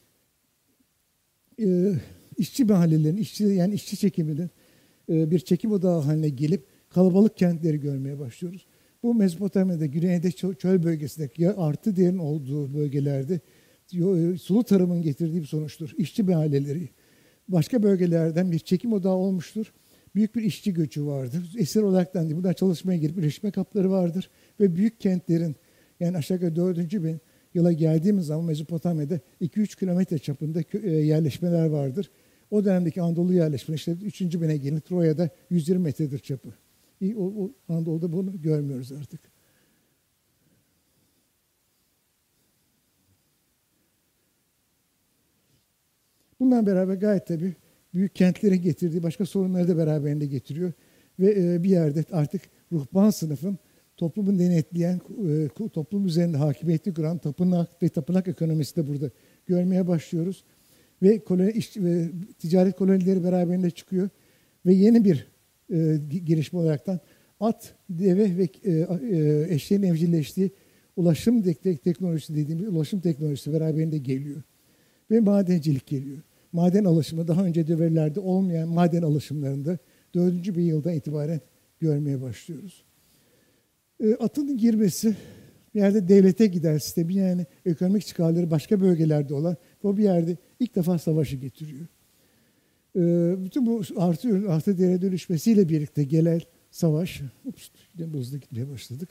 işçi mahallelerin, yani işçi çekiminin bir çekim odağı haline gelip kalabalık kentleri görmeye başlıyoruz. Bu Mezopotamya'da, güneyde çöl bölgesindeki artı değerin olduğu bölgelerde sulu tarımın getirdiği bir sonuçtur. İşçi mahalleleri başka bölgelerden bir çekim odağı olmuştur. Büyük bir işçi göçü vardır. Esir olaraktan değil, buradan çalışmaya gelip üretme kapları vardır. Ve büyük kentlerin, yani aşağı yukarı 4. bin yıla geldiğimiz zaman Mezopotamya'da 2-3 kilometre çapında yerleşmeler vardır. O dönemdeki Anadolu yerleşmeleri işte 3. bine gelin Troya'da 120 metredir çapı. Anadolu'da bunu görmüyoruz artık. Bununla beraber gayet tabii büyük kentlerin getirdiği başka sorunları da beraberinde getiriyor. Ve bir yerde artık ruhban sınıfın toplumu denetleyen, toplum üzerinde hakimiyeti kuran tapınak ve tapınak ekonomisi de burada görmeye başlıyoruz. Ve ticaret kolonileri beraberinde çıkıyor. Ve yeni bir gelişme olaraktan at, deve ve eşeğin evcilleştiği ulaşım teknolojisi dediğimiz ulaşım teknolojisi beraberinde geliyor. Ve madencilik geliyor. Maden alışımı daha önce devirlerde olmayan maden alışımlarında 4. bir yıldan itibaren görmeye başlıyoruz. Atın girmesi bir yerde devlete gider sistemi, yani ekonomik çıkarları başka bölgelerde olan o bir yerde ilk defa savaşı getiriyor. Bütün bu artı değere dönüşmesiyle birlikte gelen savaş, hızlı gitmeye başladık.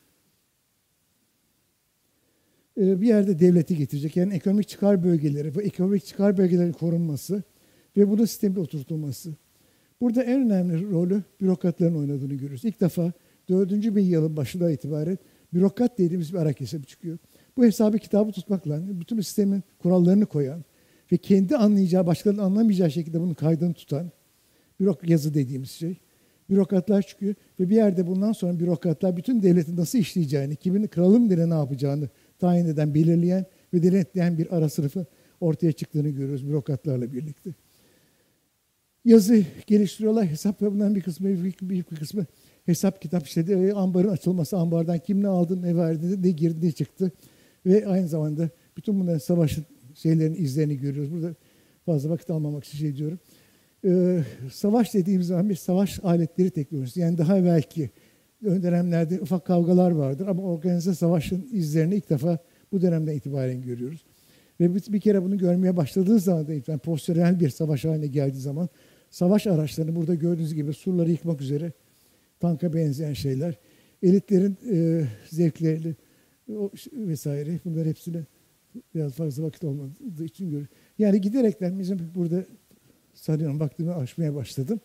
Bir yerde devleti getirecek. Yani ekonomik çıkar bölgeleri, bu ekonomik çıkar bölgelerin korunması ve bunun sistemde oturtulması. Burada en önemli rolü bürokratların oynadığını görüyoruz. İlk defa 4. bin yılın başından itibaren bürokrat dediğimiz bir Arak hesabı çıkıyor. Bu hesabı kitabı tutmakla bütün sistemin kurallarını koyan ve kendi anlayacağı, başkalarının anlamayacağı şekilde bunun kaydını tutan yazı dediğimiz şey. Bürokratlar çıkıyor ve bir yerde bundan sonra bürokratlar bütün devletin nasıl işleyeceğini, kimin kralın bile ne yapacağını tayin eden, belirleyen ve denetleyen bir ara sınıfı ortaya çıktığını görüyoruz bürokratlarla birlikte. Yazı geliştiriyorlar, hesap ve bunların bir kısmı hesap kitap, işte ambarın açılması, ambardan kim ne aldı, ne verdi, ne girdi, ne çıktı ve aynı zamanda bütün bunların savaşın izlerini görüyoruz. Burada fazla vakit almamak için diyorum. Savaş dediğimiz zaman bir savaş aletleri teknolojisi. Yani daha evvelki dönemlerde ufak kavgalar vardır ama organize savaşın izlerini ilk defa bu dönemden itibaren görüyoruz. Ve bir kere bunu görmeye başladığı zaman da itibaren profesyonel bir savaş haline geldiği zaman savaş araçlarını burada gördüğünüz gibi surları yıkmak üzere tanka benzeyen şeyler, elitlerin zevkleri vesaire, bunlar hepsine biraz fazla vakit olmadığı için görüyoruz. Yani giderekten bizim burada sanıyorum vaktimi aşmaya başladım.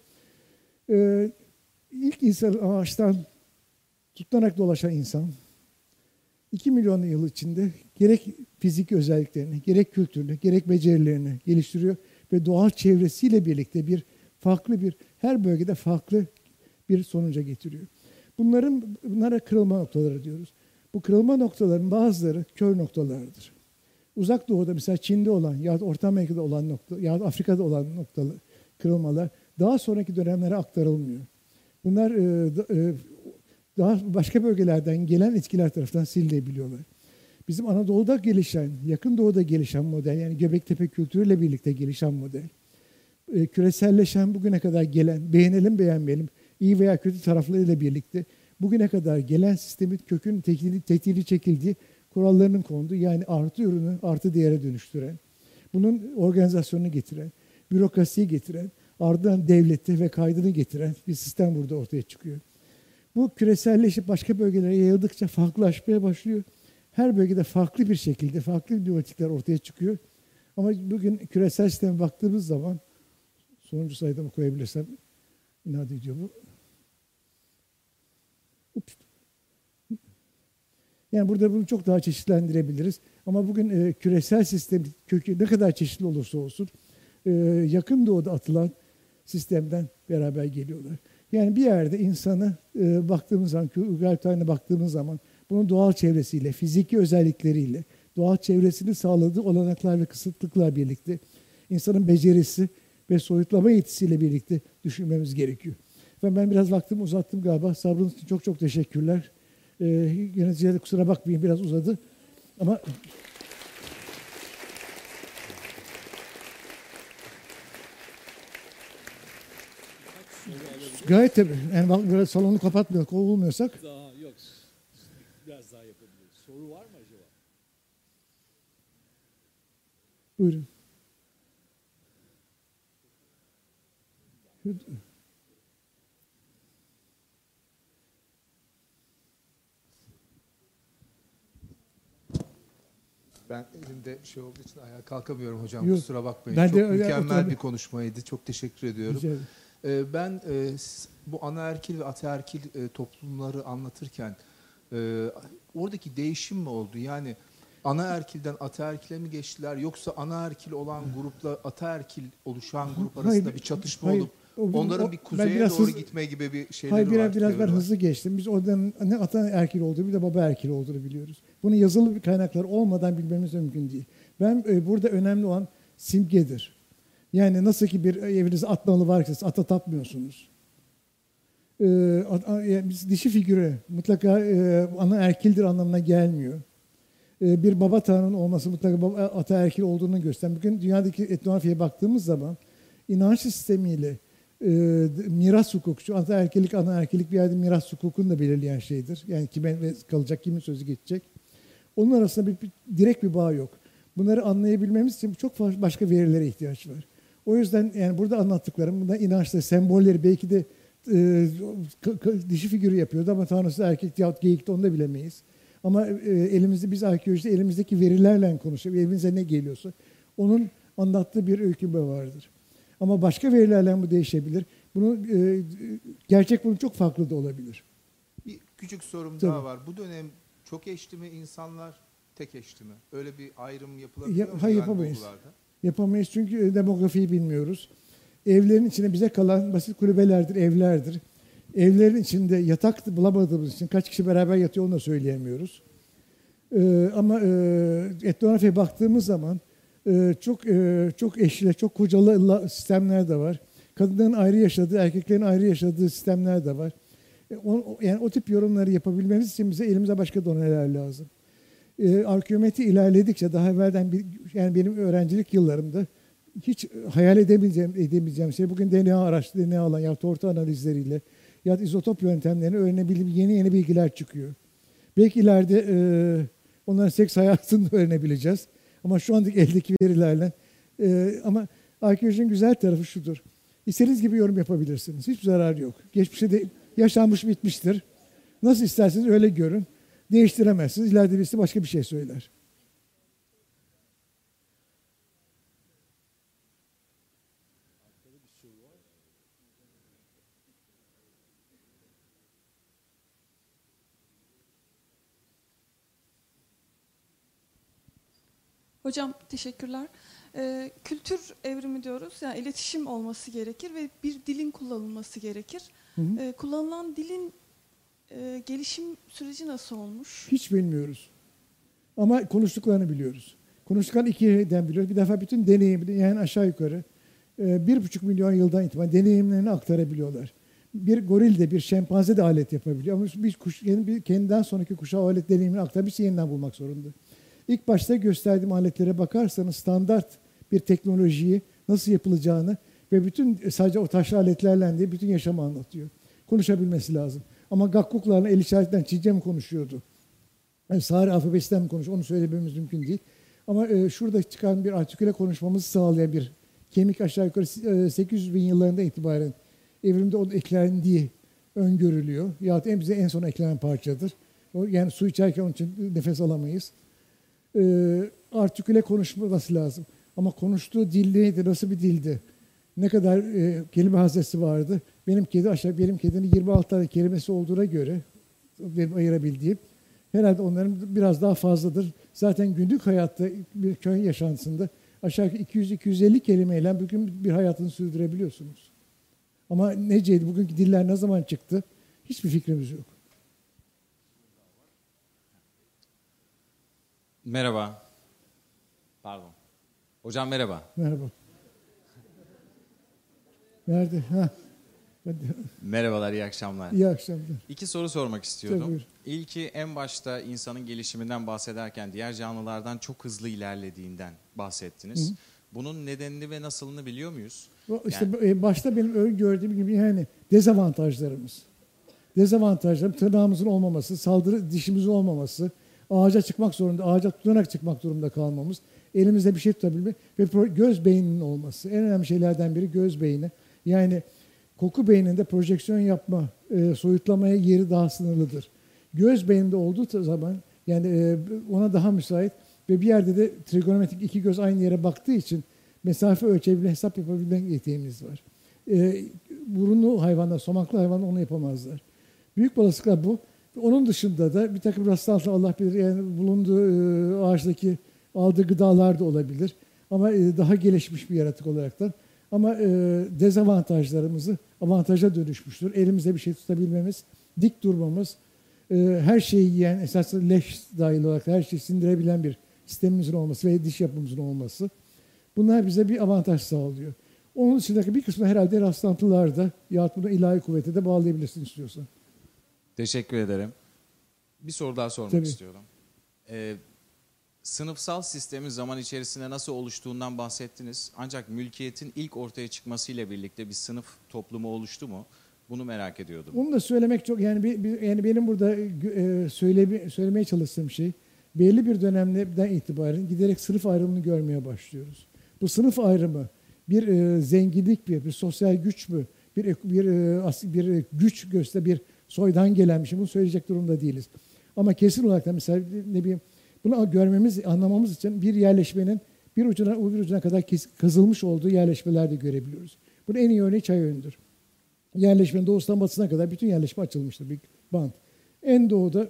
İlk insan ağaçtan tutunarak dolaşan insan 2 milyon yıl içinde gerek fizik özelliklerini, gerek kültürünü, gerek becerilerini geliştiriyor ve doğal çevresiyle birlikte her bölgede farklı bir sonuca getiriyor. Bunlara kırılma noktaları diyoruz. Bu kırılma noktaların bazıları kör noktalardır. Uzak Doğu'da mesela Çin'de olan ya Orta Amerika'da olan nokta ya Afrika'da olan noktalı kırılmalar daha sonraki dönemlere aktarılmıyor. Bunlar daha başka bölgelerden gelen etkiler tarafından silinebiliyorlar. Bizim Anadolu'da gelişen, Yakın Doğu'da gelişen model, yani Göbektepe kültürüyle birlikte gelişen model. küreselleşen bugüne kadar gelen, beğenelim beğenmeyelim, iyi veya kötü taraflarıyla birlikte bugüne kadar gelen sistemin kökünün tekniği çekildiği, kurallarının konduğu, yani artı ürünü artı değere dönüştüren, bunun organizasyonunu getiren, bürokrasiyi getiren, ardından devleti ve kaydını getiren bir sistem burada ortaya çıkıyor. Bu küreselleşip başka bölgelere yayıldıkça farklılaşmaya başlıyor. Her bölgede farklı bir şekilde, farklı biotikler ortaya çıkıyor. Ama bugün küresel sisteme baktığımız zaman, sonuncu sayıda mı koyabilirsem, inat ediyor bu. Ups. Yani burada bunu çok daha çeşitlendirebiliriz. Ama bugün küresel sistemin kökü ne kadar çeşitli olursa olsun, yakın doğuda atılan sistemden beraber geliyorlar. Yani bir yerde insanı baktığımız zaman, Uygur'una baktığımız zaman bunun doğal çevresiyle, fiziki özellikleriyle, doğal çevresinin sağladığı olanaklar ve kısıtlıklar birlikte insanın becerisi ve soyutlama yetisiyle birlikte düşünmemiz gerekiyor. Ve ben biraz vaktimi uzattım galiba. Sabrınız için çok çok teşekkürler. Yöneticiler de kusura bakmayın, biraz uzadı. Ama gayet tabii. Yani böyle salonu kapatmıyor, kovulmuyorsak. Daha yok. Biraz daha yapabiliriz. Soru var mı acaba? Buyurun. Ben elimde şey olduğu için ayağa kalkamıyorum hocam. Yok, Kusura bakmayın. ben Çok de öyle mükemmel oturdum. bir konuşmaydı. Çok teşekkür ediyorum. Rica ederim. Ben bu anaerkil ve ataerkil toplumları anlatırken oradaki değişim mi oldu? Yani anaerkilden ataerkile mi geçtiler? Yoksa anaerkil olan grupla ataerkil oluşan grup arasında Hayır, bir çatışma hayır. olup onların bir Ben kuzeye biraz doğru hızlı- gitme gibi bir şeyleri Hayır, var. biraz ben teori var. hızlı geçtim. Biz oradan ne ata erkil olduğunu bir de baba erkil olduğunu biliyoruz. Bunu yazılı bir kaynaklar olmadan bilmemiz mümkün değil. Ben burada önemli olan simgedir. Yani nasıl ki bir evinizde at nalı varsa siz ata tapmıyorsunuz. Yani biz dişi figüre mutlaka ana erkildir anlamına gelmiyor. Bir baba tanrının olması mutlaka ataerkil olduğunu gösteren. Bugün dünyadaki etnografyaya baktığımız zaman inanç sistemiyle miras hukuku, şu ataerkilik, anaerkilik bir yerde miras hukukunu da belirleyen şeydir. Yani kime kalacak, kimin sözü geçecek. Onun arasında bir direkt bir bağ yok. Bunları anlayabilmemiz için çok başka verilere ihtiyaç var. O yüzden yani burada anlattıklarım, bunda inançlı sembolleri belki de dişi figürü yapıyordu ama tanrısı erkek yahut geyikti, onu da bilemeyiz. Ama elimizde, biz arkeolojide elimizdeki verilerle konuşuyoruz. Elimize ne geliyorsa onun anlattığı bir öykünme vardır. Ama başka verilerle bu değişebilir. Gerçek bunun çok farklı da olabilir. Bir küçük sorum Tabii. daha var. Bu dönem çok eşli mi insanlar, tek eşli mi? Öyle bir ayrım yapılabiliyor mu? Hayır, yani yapamayız. bulgularda? Yapamayız çünkü demografiyi bilmiyoruz. Evlerin içine bize kalan basit kulübelerdir, evlerdir. Evlerin içinde yatak bulamadığımız için kaç kişi beraber yatıyor onu da söyleyemiyoruz. Ama etnografiye baktığımız zaman çok eşli, çok kocalı sistemler de var. Kadınların ayrı yaşadığı, erkeklerin ayrı yaşadığı sistemler de var. Yani o tip yorumları yapabilmemiz için bize elimize başka doneler lazım. Arkeometri ilerledikçe daha evvelden yani benim öğrencilik yıllarımda hiç hayal edemeyeceğim şey bugün DNA araçlı DNA alan ya tortu analizleriyle ya izotop yöntemlerini öğrenebildiğim yeni bilgiler çıkıyor. Belki ileride onların seks hayatını öğrenebileceğiz. Ama şu andaki eldeki verilerle ama arkeolojinin güzel tarafı şudur. İstediğiniz gibi yorum yapabilirsiniz. Hiçbir zararı yok. Geçmişte de yaşanmış bitmiştir. Nasıl isterseniz öyle görün. Değiştiremezsiniz. İleride birisi başka bir şey söyler. Hocam teşekkürler. Kültür evrimi diyoruz. Yani iletişim olması gerekir ve bir dilin kullanılması gerekir. Hı hı. Kullanılan dilin gelişim süreci nasıl olmuş? Hiç bilmiyoruz. Ama konuştuklarını biliyoruz. Konuştuklarını ikiden biliyoruz. Bir defa bütün deneyimini yani aşağı yukarı 1,5 milyon yıldan itibaren deneyimlerini aktarabiliyorlar. Bir goril de bir şempanze de alet yapabiliyor. Ama bir kendinden sonraki kuşağı alet deneyimini aktarıp yeniden bulmak zorunda. İlk başta gösterdiğim aletlere bakarsanız standart bir teknolojiyi nasıl yapılacağını Ve sadece o taş aletlerle değil, bütün yaşamı anlatıyor. Konuşabilmesi lazım. Ama gakkuklarla el işaretinden Çince mi konuşuyordu? Yani Sari alfabesinden mi konuşuyor? Onu söylememiz mümkün değil. Ama şurada çıkan bir artiküle konuşmamızı sağlayan bir kemik aşağı yukarı 800 bin yıllarında itibaren evrimde o eklendiği öngörülüyor. Yahut bize en son eklenen parçadır. Yani su içerken onun için nefes alamayız. Artiküle konuşması lazım. Ama konuştuğu dil neydi? Nasıl bir dildi? Ne kadar kelime haznesi vardı? Benim kedinin 26 tane kelimesi olduğuna göre benim ayırabildiğim herhalde onların biraz daha fazladır. Zaten günlük hayatta bir köy yaşantısında aşağı yukarı 200-250 kelimeyle bugün bir hayatını sürdürebiliyorsunuz. Ama neceydi? Bugünkü diller ne zaman çıktı? Hiçbir fikrimiz yok. Merhaba. Pardon. Hocam merhaba. Merhaba. Nerede? Ha. Merhabalar, iyi akşamlar. İyi akşamlar. 2 soru sormak istiyordum. Tabii. İlki, en başta insanın gelişiminden bahsederken diğer canlılardan çok hızlı ilerlediğinden bahsettiniz. Hı. Bunun nedenini ve nasılını biliyor muyuz? İşte başta benim öngördüğüm gibi yani dezavantajlarımız. Dezavantajlarım tırnağımızın olmaması, saldırı dişimizin olmaması, ağaca çıkmak zorunda, ağaca tutunarak çıkmak durumunda kalmamız, elimizde bir şey tutabilmek ve göz beyninin olması. En önemli şeylerden biri göz beyni. Yani koku beyninde projeksiyon yapma, soyutlamaya yeri daha sınırlıdır. Göz beyninde olduğu zaman yani ona daha müsait ve bir yerde de trigonometrik iki göz aynı yere baktığı için mesafe ölçebilme, hesap yapabilme yeteneğimiz var. Burunlu hayvanlar, somaklı hayvanlar onu yapamazlar. Büyük olasılıkla bu. Onun dışında da bir takım rastlantılar Allah bilir yani bulunduğu ağaçtaki aldığı gıdalar da olabilir. Ama daha gelişmiş bir yaratık olaraktan. Ama dezavantajlarımızı avantaja dönüşmüştür. Elimizde bir şey tutabilmemiz, dik durmamız, her şeyi yiyen, esasında leş dahil olarak her şeyi sindirebilen bir sistemimizin olması ve diş yapımızın olması. Bunlar bize bir avantaj sağlıyor. Onun dışındaki bir kısmı herhalde rastlantılarda yahut bunu ilahi kuvvete de bağlayabilirsin istiyorsan. Teşekkür ederim. Bir soru daha sormak Tabii. istiyorum. Sınıfsal sistemin zaman içerisinde nasıl oluştuğundan bahsettiniz. Ancak mülkiyetin ilk ortaya çıkmasıyla birlikte bir sınıf toplumu oluştu mu? Bunu merak ediyordum. Onu da söylemek çok yani benim burada söylemeye çalıştığım şey belli bir dönemden itibaren giderek sınıf ayrımını görmeye başlıyoruz. Bu sınıf ayrımı bir zenginlik bir sosyal güç mü, bir güç göster bir soydan gelen bir şey. Bunu söyleyecek durumda değiliz. Ama kesin olarak da mesela ne bileyim bunu görmemiz, anlamamız için bir yerleşmenin bir ucuna kadar kazılmış olduğu yerleşmeler de görebiliyoruz. Bunun en iyi örneği Çayönü'dür. Yerleşmenin doğusundan batısına kadar bütün yerleşme açılmıştır, bir band. En doğuda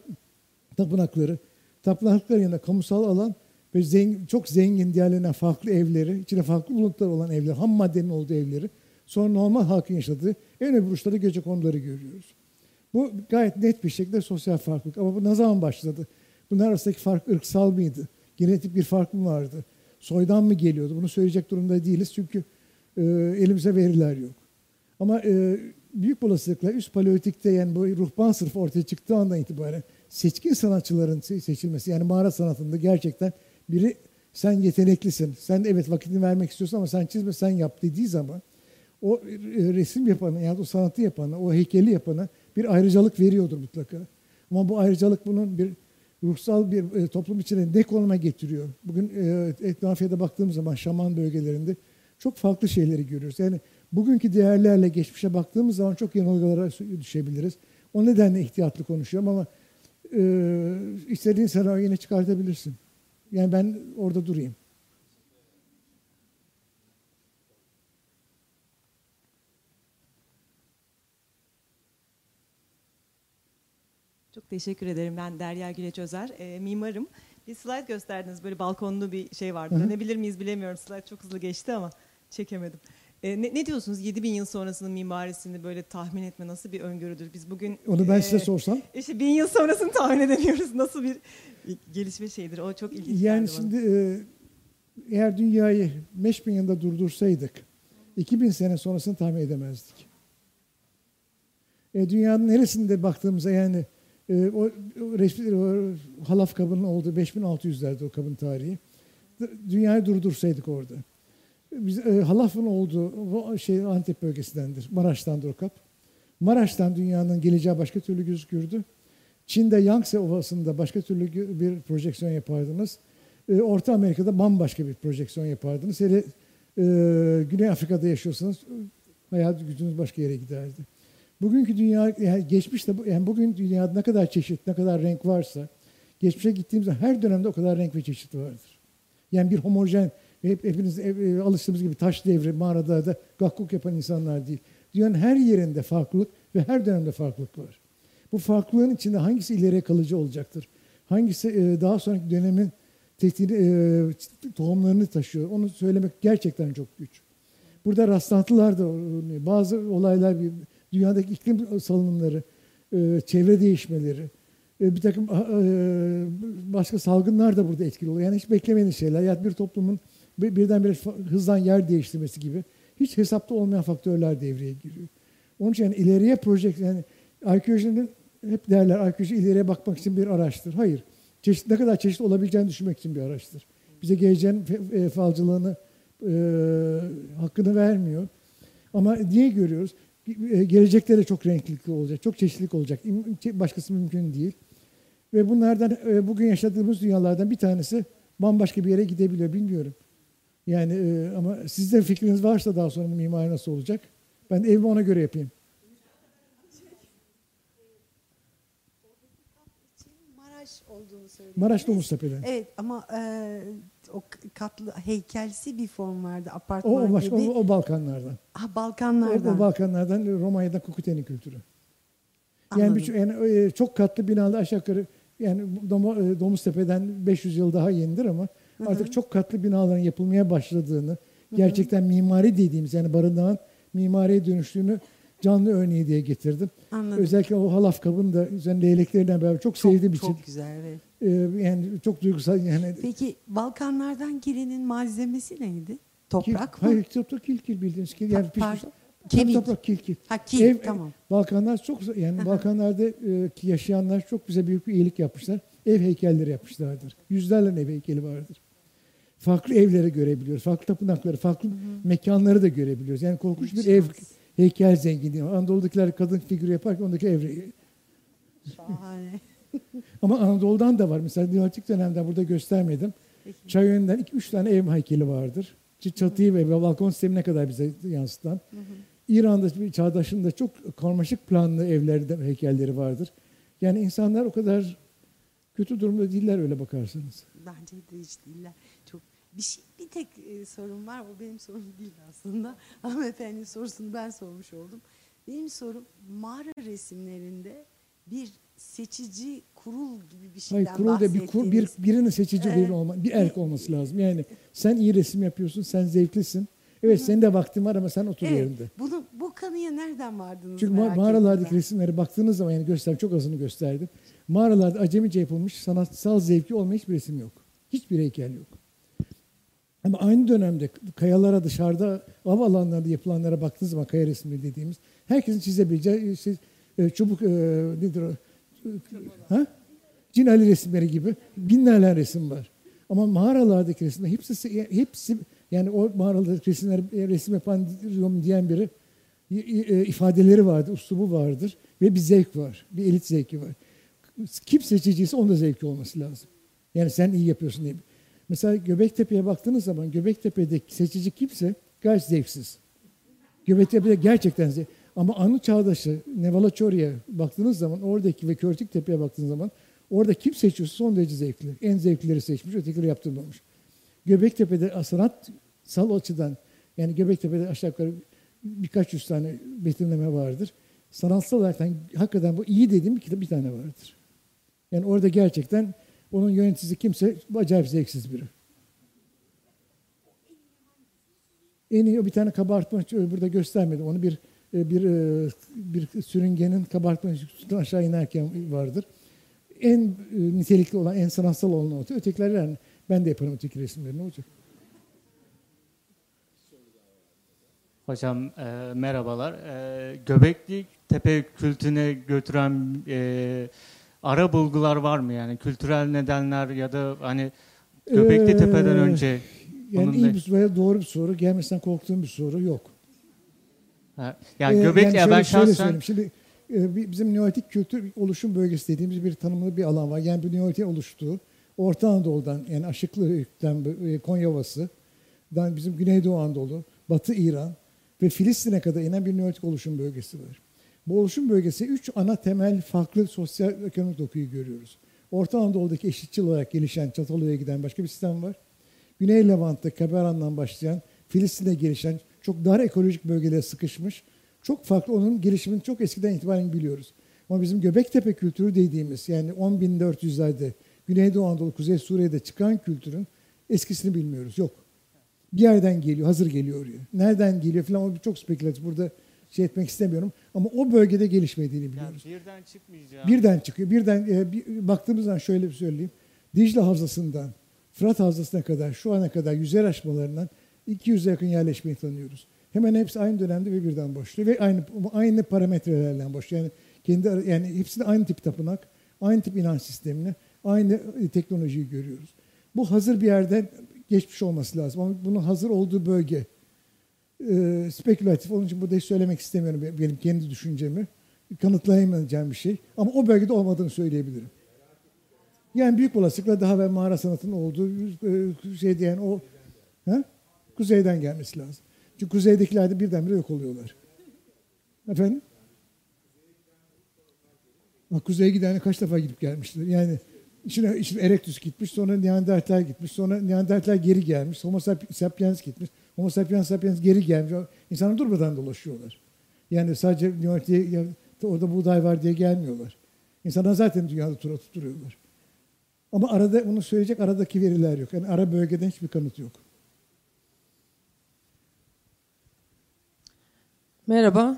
tapınakların yanında kamusal alan ve çok zengin diğerlerinden farklı evleri, içinde farklı buluntular olan evler, ham maddenin olduğu evleri, sonra normal halkın yaşadığı en öbür uçta da gecekonduları görüyoruz. Bu gayet net bir şekilde sosyal farklılık. Ama bu ne zaman başladı? Bunlar arasındaki fark ırksal mıydı? Genetik bir fark mı vardı? Soydan mı geliyordu? Bunu söyleyecek durumda değiliz çünkü elimizde veriler yok. Ama büyük olasılıkla üst paleolitikte yani bu ruhban sınıfı ortaya çıktığı andan itibaren seçkin sanatçıların seçilmesi yani mağara sanatında gerçekten biri sen yeteneklisin, sen evet vakitini vermek istiyorsun ama sen çizme sen yap dediği zaman o resim yapanı yani o sanatı yapanı, o heykeli yapana bir ayrıcalık veriyordur mutlaka. Ama bu ayrıcalık bunun bir ruhsal bir toplum içine ne konuma getiriyor? Bugün etnafiyede baktığımız zaman Şaman bölgelerinde çok farklı şeyleri görüyoruz. Yani bugünkü değerlerle geçmişe baktığımız zaman çok yanılgılara düşebiliriz. O nedenle ihtiyatlı konuşuyorum ama istediğin senaryo yine çıkartabilirsin. Yani ben orada durayım. Çok teşekkür ederim. Ben Derya Güleç Özer. Mimarım. Bir slide gösterdiniz. Böyle balkonlu bir şey vardı. Dönebilir miyiz bilemiyorum. Slide çok hızlı geçti ama çekemedim. Ne diyorsunuz? 7000 yıl sonrasının mimarisini böyle tahmin etme nasıl bir öngörüdür? Biz bugün... Onu ben size sorsam? İşte 1000 yıl sonrasını tahmin edemiyoruz. Nasıl bir gelişme şeydir? O çok ilginç yani geldi şimdi eğer dünyayı 5000 yılda durdursaydık 2000 sene sonrasını tahmin edemezdik. Dünyanın neresinde baktığımızda yani o halaf kabının olduğu 5600'lerde o kabın tarihi. Dünyayı durdursaydık orada. Biz, halafın olduğu o şey Antep bölgesindendir. Maraş'tandır o kap. Maraş'tan dünyanın geleceği başka türlü gözükürdü. Çin'de Yangtze Ovası'nda başka türlü bir projeksiyon yapardınız. Orta Amerika'da bambaşka bir projeksiyon yapardınız. Hele Güney Afrika'da yaşıyorsanız hayat gücünüz başka yere giderdi. Bugünkü dünya, yani geçmişte, yani bugün dünyada ne kadar çeşit, ne kadar renk varsa, geçmişe gittiğimizde her dönemde o kadar renk ve çeşit vardır. Yani bir homojen, hepiniz alıştığımız gibi taş devri, mağarada da gakkuk yapan insanlar değil. Dünyanın her yerinde farklılık ve her dönemde farklılık var. Bu farklılığın içinde hangisi ileriye kalıcı olacaktır? Hangisi daha sonraki dönemin tohumlarını taşıyor? Onu söylemek gerçekten çok güç. Burada rastlantılar da bazı olaylar, dünyadaki iklim salınımları, çevre değişmeleri, bir takım başka salgınlar da burada etkili oluyor. Yani hiç beklemediğiniz şeyler. Yani bir toplumun birdenbire hızdan yer değiştirmesi gibi hiç hesapta olmayan faktörler devreye giriyor. Onun için yani ileriye yani arkeolojinin hep derler, arkeoloji ileriye bakmak için bir araçtır. Hayır. Ne kadar çeşitli olabileceğini düşünmek için bir araçtır. Bize geleceğin falcılığını, hakkını vermiyor. Ama niye görüyoruz? Gelecekte de çok renklilik olacak, çok çeşitlilik olacak. Başkası mümkün değil. Ve bunlardan bugün yaşadığımız dünyalardan bir tanesi bambaşka bir yere gidebiliyor, bilmiyorum. Yani ama sizde fikriniz varsa daha sonra mimari nasıl olacak? Ben evimi ona göre yapayım. Maraş olduğunu söylediniz. Maraş Domuztepe'den. Evet ama o katlı heykelsi bir form vardı, apartman gibi. O Balkanlardan. Balkanlardan. O Balkanlardan, Romanya'dan Kukuteni kültürü. Yani çok katlı binalı aşağı yukarı, yani Domuztepe'den 500 yıl daha yenidir ama artık çok katlı binaların yapılmaya başladığını, gerçekten mimari dediğimiz, yani barınağın mimariye dönüştüğünü canlı örneği diye getirdim. Anladım. Özellikle o halaf kabını da üzerine leyleklerine beraber çok sevdiğim için. Çok güzel, evet. Yani çok duygusal. Yani Peki Balkanlardan girenin malzemesi neydi? Toprak mı? Hayır, toprak kilkil bildiğiniz kilkil. Yani Kemik. toprak kilkil. Tamam. Balkanlar çok, yani Balkanlarda yaşayanlar çok bize büyük bir iyilik yapmışlar. Ev heykelleri yapmışlardır. Yüzlerle ev heykeli vardır. Farklı evleri görebiliyoruz. Farklı tapınakları, farklı mekanları da görebiliyoruz. Yani korkunç bir ev heykel zenginliği var. Anadolu'dakiler kadın figürü yaparken ondaki evre. Şahane. Ama Anadolu'dan da var. Mesela Neolitik dönemden burada göstermedim. Çayönü'nden 2-3 tane ev heykeli vardır. Çatıyı ve balkon sistemine kadar bize yansıtan. İran'da çağdaşında çok karmaşık planlı evlerde heykelleri vardır. Yani insanlar o kadar kötü durumda değiller öyle bakarsanız. Bence de hiç değiller. Çok bir tek sorum var. O benim sorum değil aslında. Hanımefendinin sorusunu ben sormuş oldum. Benim sorum, mağara resimlerinde bir seçici kurul gibi bir şeyden bahsettiniz. Birinin seçici bir erk olması lazım. Yani sen iyi resim yapıyorsun, sen zevklisin. Evet, senin de vaktin var ama sen otur yerinde. Bu kanıya nereden vardınız? Çünkü mağaralardaki resimlere baktığınız zaman, yani çok azını gösterdim. Mağaralarda acemice yapılmış sanatsal zevki olmayan hiçbir resim yok. Hiçbir heykel yok. Ama aynı dönemde kayalara, dışarıda av alanlarında yapılanlara baktığınız zaman, kaya resmi dediğimiz, herkesin çizebileceği çubuk nedir o? Cin Ali resimleri gibi binlerce resim var. Ama mağaralardaki resimler hepsi yani o mağaralardaki resim yapan diyen biri ifadeleri vardır, üslubu vardır ve bir zevk var. Bir elit zevki var. Kim seçiciyse onda zevki olması lazım. Yani sen iyi yapıyorsun diye. Mesela Göbektepe'ye baktığınız zaman Göbektepe'deki seçici kimse gayet zevksiz. Göbektepe'de gerçekten zevk. Ama Anı Çağdaş'ı, Nevalachori'ye baktığınız zaman, oradaki ve Körtiktepe'ye baktığınız zaman orada kim seçiyorsa son derece zevkli. En zevklileri seçmiş, ötekileri yaptırmamış. Göbektepe'de sanatsal açıdan, yani Göbektepe'de aşağı yukarı birkaç yüz tane betimleme vardır. Sanatsal olarak hakikaten bu iyi dediğim bir tane vardır. Yani orada gerçekten onun yöneticisi kimse acayip zevksiz biri. En iyi bir tane kabartma, burada göstermedim. Onu bir sürüngenin kabartma üstünden aşağı inerken vardır. En nitelikli olan, en sanatsal olan o. Ötekiler, yani ben de yaparım öteki resimleri, ne olacak? Hocam merhabalar. Göbekli Tepe kültüne götüren ara bulgular var mı? Yani kültürel nedenler ya da hani Göbekli Tepe'den önce Yani Onun iyi da- bir veya doğru bir soru, gelmesinden korktuğum bir soru yok. Ha, yani Göbekli yani ben şöyle şahsen söyleyeyim. Şimdi bizim Neolitik kültür oluşum bölgesi dediğimiz bir tanımlı bir alan var. Yani bu Neolitik oluştuğu Orta Anadolu'dan, yani Aşıklı'dan, Konya Ovası'dan bizim Güneydoğu Anadolu, Batı İran ve Filistin'e kadar inen bir Neolitik oluşum bölgesi var. Bu oluşum bölgesi 3 ana temel farklı sosyal ekonomik dokuyu görüyoruz. Orta Anadolu'daki eşitçil olarak gelişen, Çatalhöyük'e giden başka bir sistem var. Güney Levant'ta Keberan'dan başlayan, Filistin'e gelişen, çok dar ekolojik bölgelere sıkışmış, çok farklı, onun gelişimini çok eskiden itibaren biliyoruz. Ama bizim Göbektepe kültürü dediğimiz, yani 10.400'lerde Güneydoğu Anadolu, Kuzey Suriye'de çıkan kültürün eskisini bilmiyoruz. Yok. Bir yerden geliyor, hazır geliyor oraya. Nereden geliyor falan, o çok spekülatif. Burada şey etmek istemiyorum. Ama o bölgede gelişmediğini biliyoruz. yani birden çıkmayacağım. Birden çıkıyor. Birden baktığımız zaman şöyle bir söyleyeyim. Dicle Havzası'ndan Fırat Havzası'na kadar, şu ana kadar yüzer aşmalarından 200'e yakın yerleşmeyi tanıyoruz. Hemen hepsi aynı dönemde ve birden başlıyor ve aynı parametrelerle başlıyor. Yani hepsinde aynı tip tapınak, aynı tip inanç sistemini, aynı teknolojiyi görüyoruz. Bu hazır bir yerden geçmiş olması lazım. Ama bunun hazır olduğu bölge spekülatif. Onun için burada hiç söylemek istemiyorum benim kendi düşüncemi. Kanıtlayamayacağım bir şey. Ama o bölgede olmadığını söyleyebilirim. Yani büyük olasılıkla daha ve mağara sanatının olduğu şeyde, yani o kuzeyden gelmesi lazım. Çünkü kuzeydekiler de birdenbire yok oluyorlar. Efendim? Kuzeye giden kaç defa gidip gelmişler. Yani içine Erectus gitmiş, sonra Neandertal gitmiş, sonra Neandertal geri gelmiş, Homo sapiens gitmiş, Homo sapiens geri gelmiş. İnsanlar durmadan dolaşıyorlar. Yani sadece New York'ta orada buğday var diye gelmiyorlar. İnsanlar zaten dünyada tur atıp duruyorlar. Ama arada bunu söyleyecek aradaki veriler yok. Yani ara bölgeden hiçbir kanıt yok. Merhaba.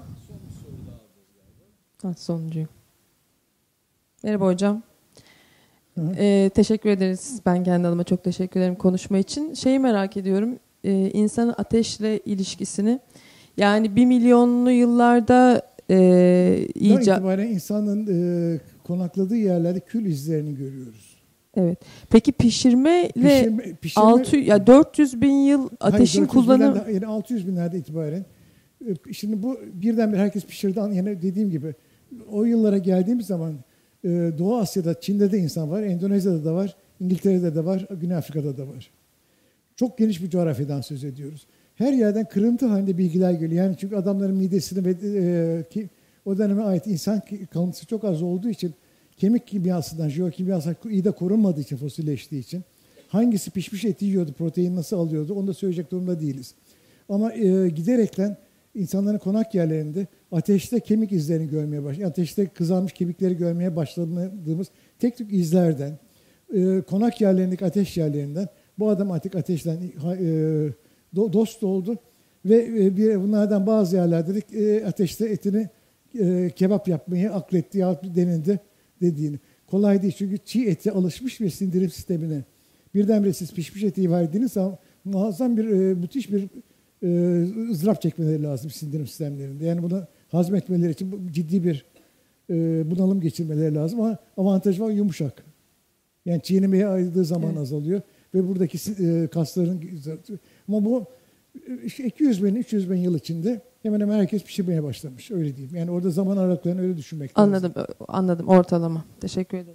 Sonuncuyu. Merhaba hocam. Teşekkür ederiz. Ben kendi adıma çok teşekkür ederim konuşma için. Şeyi merak ediyorum. İnsanın ateşle ilişkisini. Yani 1 milyonlu yıllarda itibaren insanın konakladığı yerlerde kül izlerini görüyoruz. Evet. Peki pişirme 400 bin yıl ateşin kullanımı... Yani 600 binlerde itibaren. Şimdi bu birdenbire herkes pişirdi. Yani dediğim gibi o yıllara geldiğimiz zaman Doğu Asya'da, Çin'de de insan var, Endonezya'da da var, İngiltere'de de var, Güney Afrika'da da var. Çok geniş bir coğrafyadan söz ediyoruz. Her yerden kırıntı halinde bilgiler geliyor. Yani çünkü adamların midesini ve o döneme ait insan kalıntısı çok az olduğu için, kemik kimyasından, jeokimyasal iyi de korunmadığı için, fosilleştiği için, hangisi pişmiş eti yiyordu, protein nasıl alıyordu, onu da söyleyecek durumda değiliz. Ama giderekten insanların konak yerlerinde ateşte kemik izlerini görmeye başladık. Ateşte kızarmış kemikleri görmeye başladığımız tek tük izlerden, konak yerlerindeki ateş yerlerinden, bu adam artık ateşten dost oldu ve bunlardan bazı yerlerde ateşte etini kebap yapmayı akletti ya denildi dediğini. Kolay değil çünkü çiğ ete alışmış bir sindirim sistemine birdenbire siz pişmiş eti verdiğiniz zaman muazzam bir müthiş bir ızdırap çekmeleri lazım sindirim sistemlerinde. Yani bunu hazmetmeleri için ciddi bir bunalım geçirmeleri lazım ama avantajı var, yumuşak. Yani çiğnemeye ayırdığı zaman azalıyor ve buradaki kasların ama bu 200 bin, 300 bin yıl içinde hemen hemen herkes pişirmeye başlamış. Öyle diyeyim. Yani orada zaman aralıklarını öyle düşünmek lazım. Anladım. Ortalama. Teşekkür ederim.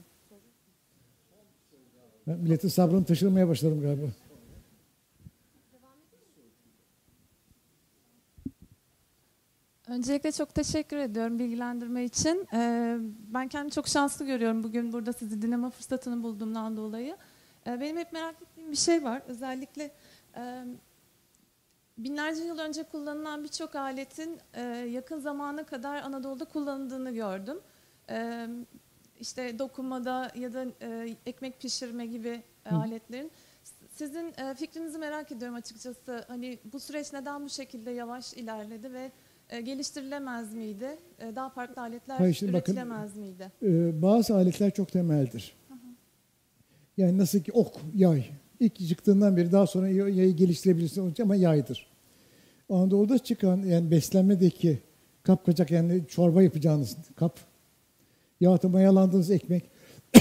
Ben milletin sabrını taşırmaya başladım galiba. Öncelikle çok teşekkür ediyorum bilgilendirme için. Ben kendimi çok şanslı görüyorum bugün burada sizi dinleme fırsatını bulduğumdan dolayı. Benim hep merak ettiğim bir şey var. Özellikle binlerce yıl önce kullanılan birçok aletin yakın zamana kadar Anadolu'da kullanıldığını gördüm. İşte dokumada ya da ekmek pişirme gibi aletlerin. Sizin fikrinizi merak ediyorum açıkçası. Hani bu süreç neden bu şekilde yavaş ilerledi ve geliştirilemez miydi? Daha farklı aletler üretilemez miydi? Bazı aletler çok temeldir. Yani nasıl ki ok, yay. İlk çıktığından beri daha sonra yayı geliştirebilirsin ama yaydır. Anadolu'da çıkan yani beslenmedeki kapkacak yani çorba yapacağınız kap yahut da mayalandığınız ekmek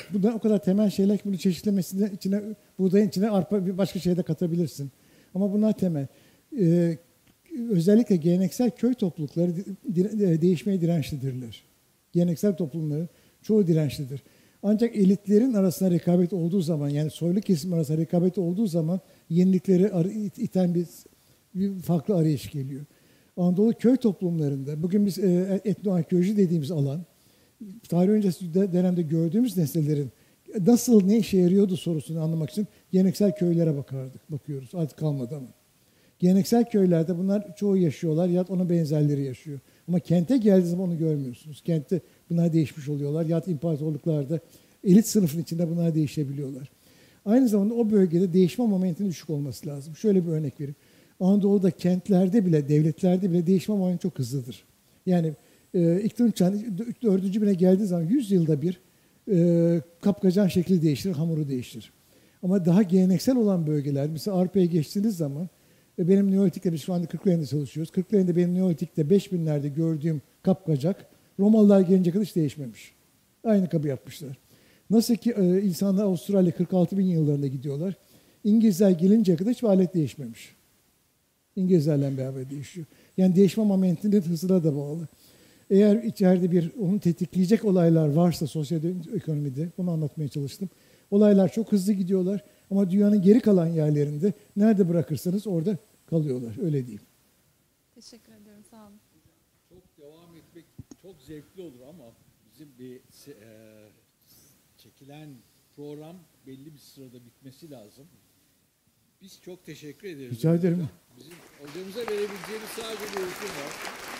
Bunlar o kadar temel şeyler ki bunu çeşitlemesinin içine, buğdayın içine arpa bir başka şey de katabilirsin. Ama bunlar temel. Özellikle geleneksel köy toplulukları değişmeye dirençlidirler. Geleneksel toplumların çoğu dirençlidir. Ancak elitlerin arasında rekabet olduğu zaman, yani soylu kesim arasında rekabet olduğu zaman yenilikleri iten bir farklı arayış geliyor. Anadolu köy toplumlarında, bugün biz etnoarkeoloji dediğimiz alan, tarih öncesi dönemde gördüğümüz nesnelerin nasıl, ne işe yarıyordu sorusunu anlamak için geleneksel köylere bakıyoruz. Artık kalmadı ama. Geleneksel köylerde bunlar çoğu yaşıyorlar ya onun benzerleri yaşıyor. Ama kente geldiği zaman onu görmüyorsunuz. Kentte bunlar değişmiş oluyorlar. Ya imparatorluklarda elit sınıfın içinde bunlar değişebiliyorlar. Aynı zamanda o bölgede değişme momentinin düşük olması lazım. Şöyle bir örnek vereyim. Anadolu'da kentlerde bile, devletlerde bile değişme momenti çok hızlıdır. Yani İlk Çağ'ın 4. bine geldiği zaman 100 yılda bir kapkacan şekli değiştirir, hamuru değiştirir. Ama daha geleneksel olan bölgeler, mesela Arpa'ya geçtiğiniz zaman, benim Neolitik'te, biz şu anda Kırklareli'nde çalışıyoruz. Kırklareli'nde benim Neolitik'te 5000'lerde gördüğüm kapkacak, Romalılar gelince kadar hiç değişmemiş. Aynı kabı yapmışlar. Nasıl ki insanlar Avustralya 46 bin yıllarında gidiyorlar. İngilizler gelinceye kadar hiçbir alet değişmemiş. İngilizlerle beraber değişiyor. Yani değişme momentinin hızına da bağlı. Eğer içeride onu tetikleyecek olaylar varsa sosyal ekonomide, bunu anlatmaya çalıştım. Olaylar çok hızlı gidiyorlar ama dünyanın geri kalan yerlerinde nerede bırakırsanız orada kalıyorlar. Öyle diyeyim. Teşekkür ediyorum. Sağ olun. Çok devam etmek çok zevkli olur ama bizim bir çekilen program belli bir sırada bitmesi lazım. Biz çok teşekkür ederiz. Rica ederim. Bizim hocamıza verebileceğimiz sadece bir öğütüm var.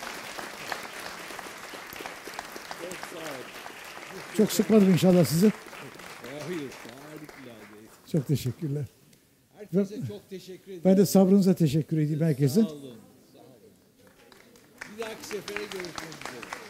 Çok sağ olun. Çok sıkmadım inşallah sizi. Hayır, harikulade. Çok teşekkürler. Herkese çok teşekkür ederim. Ben de sabrınıza teşekkür edeyim herkese. Sağ olun. Sağ olun. Bir dahaki sefere görüşmek üzere.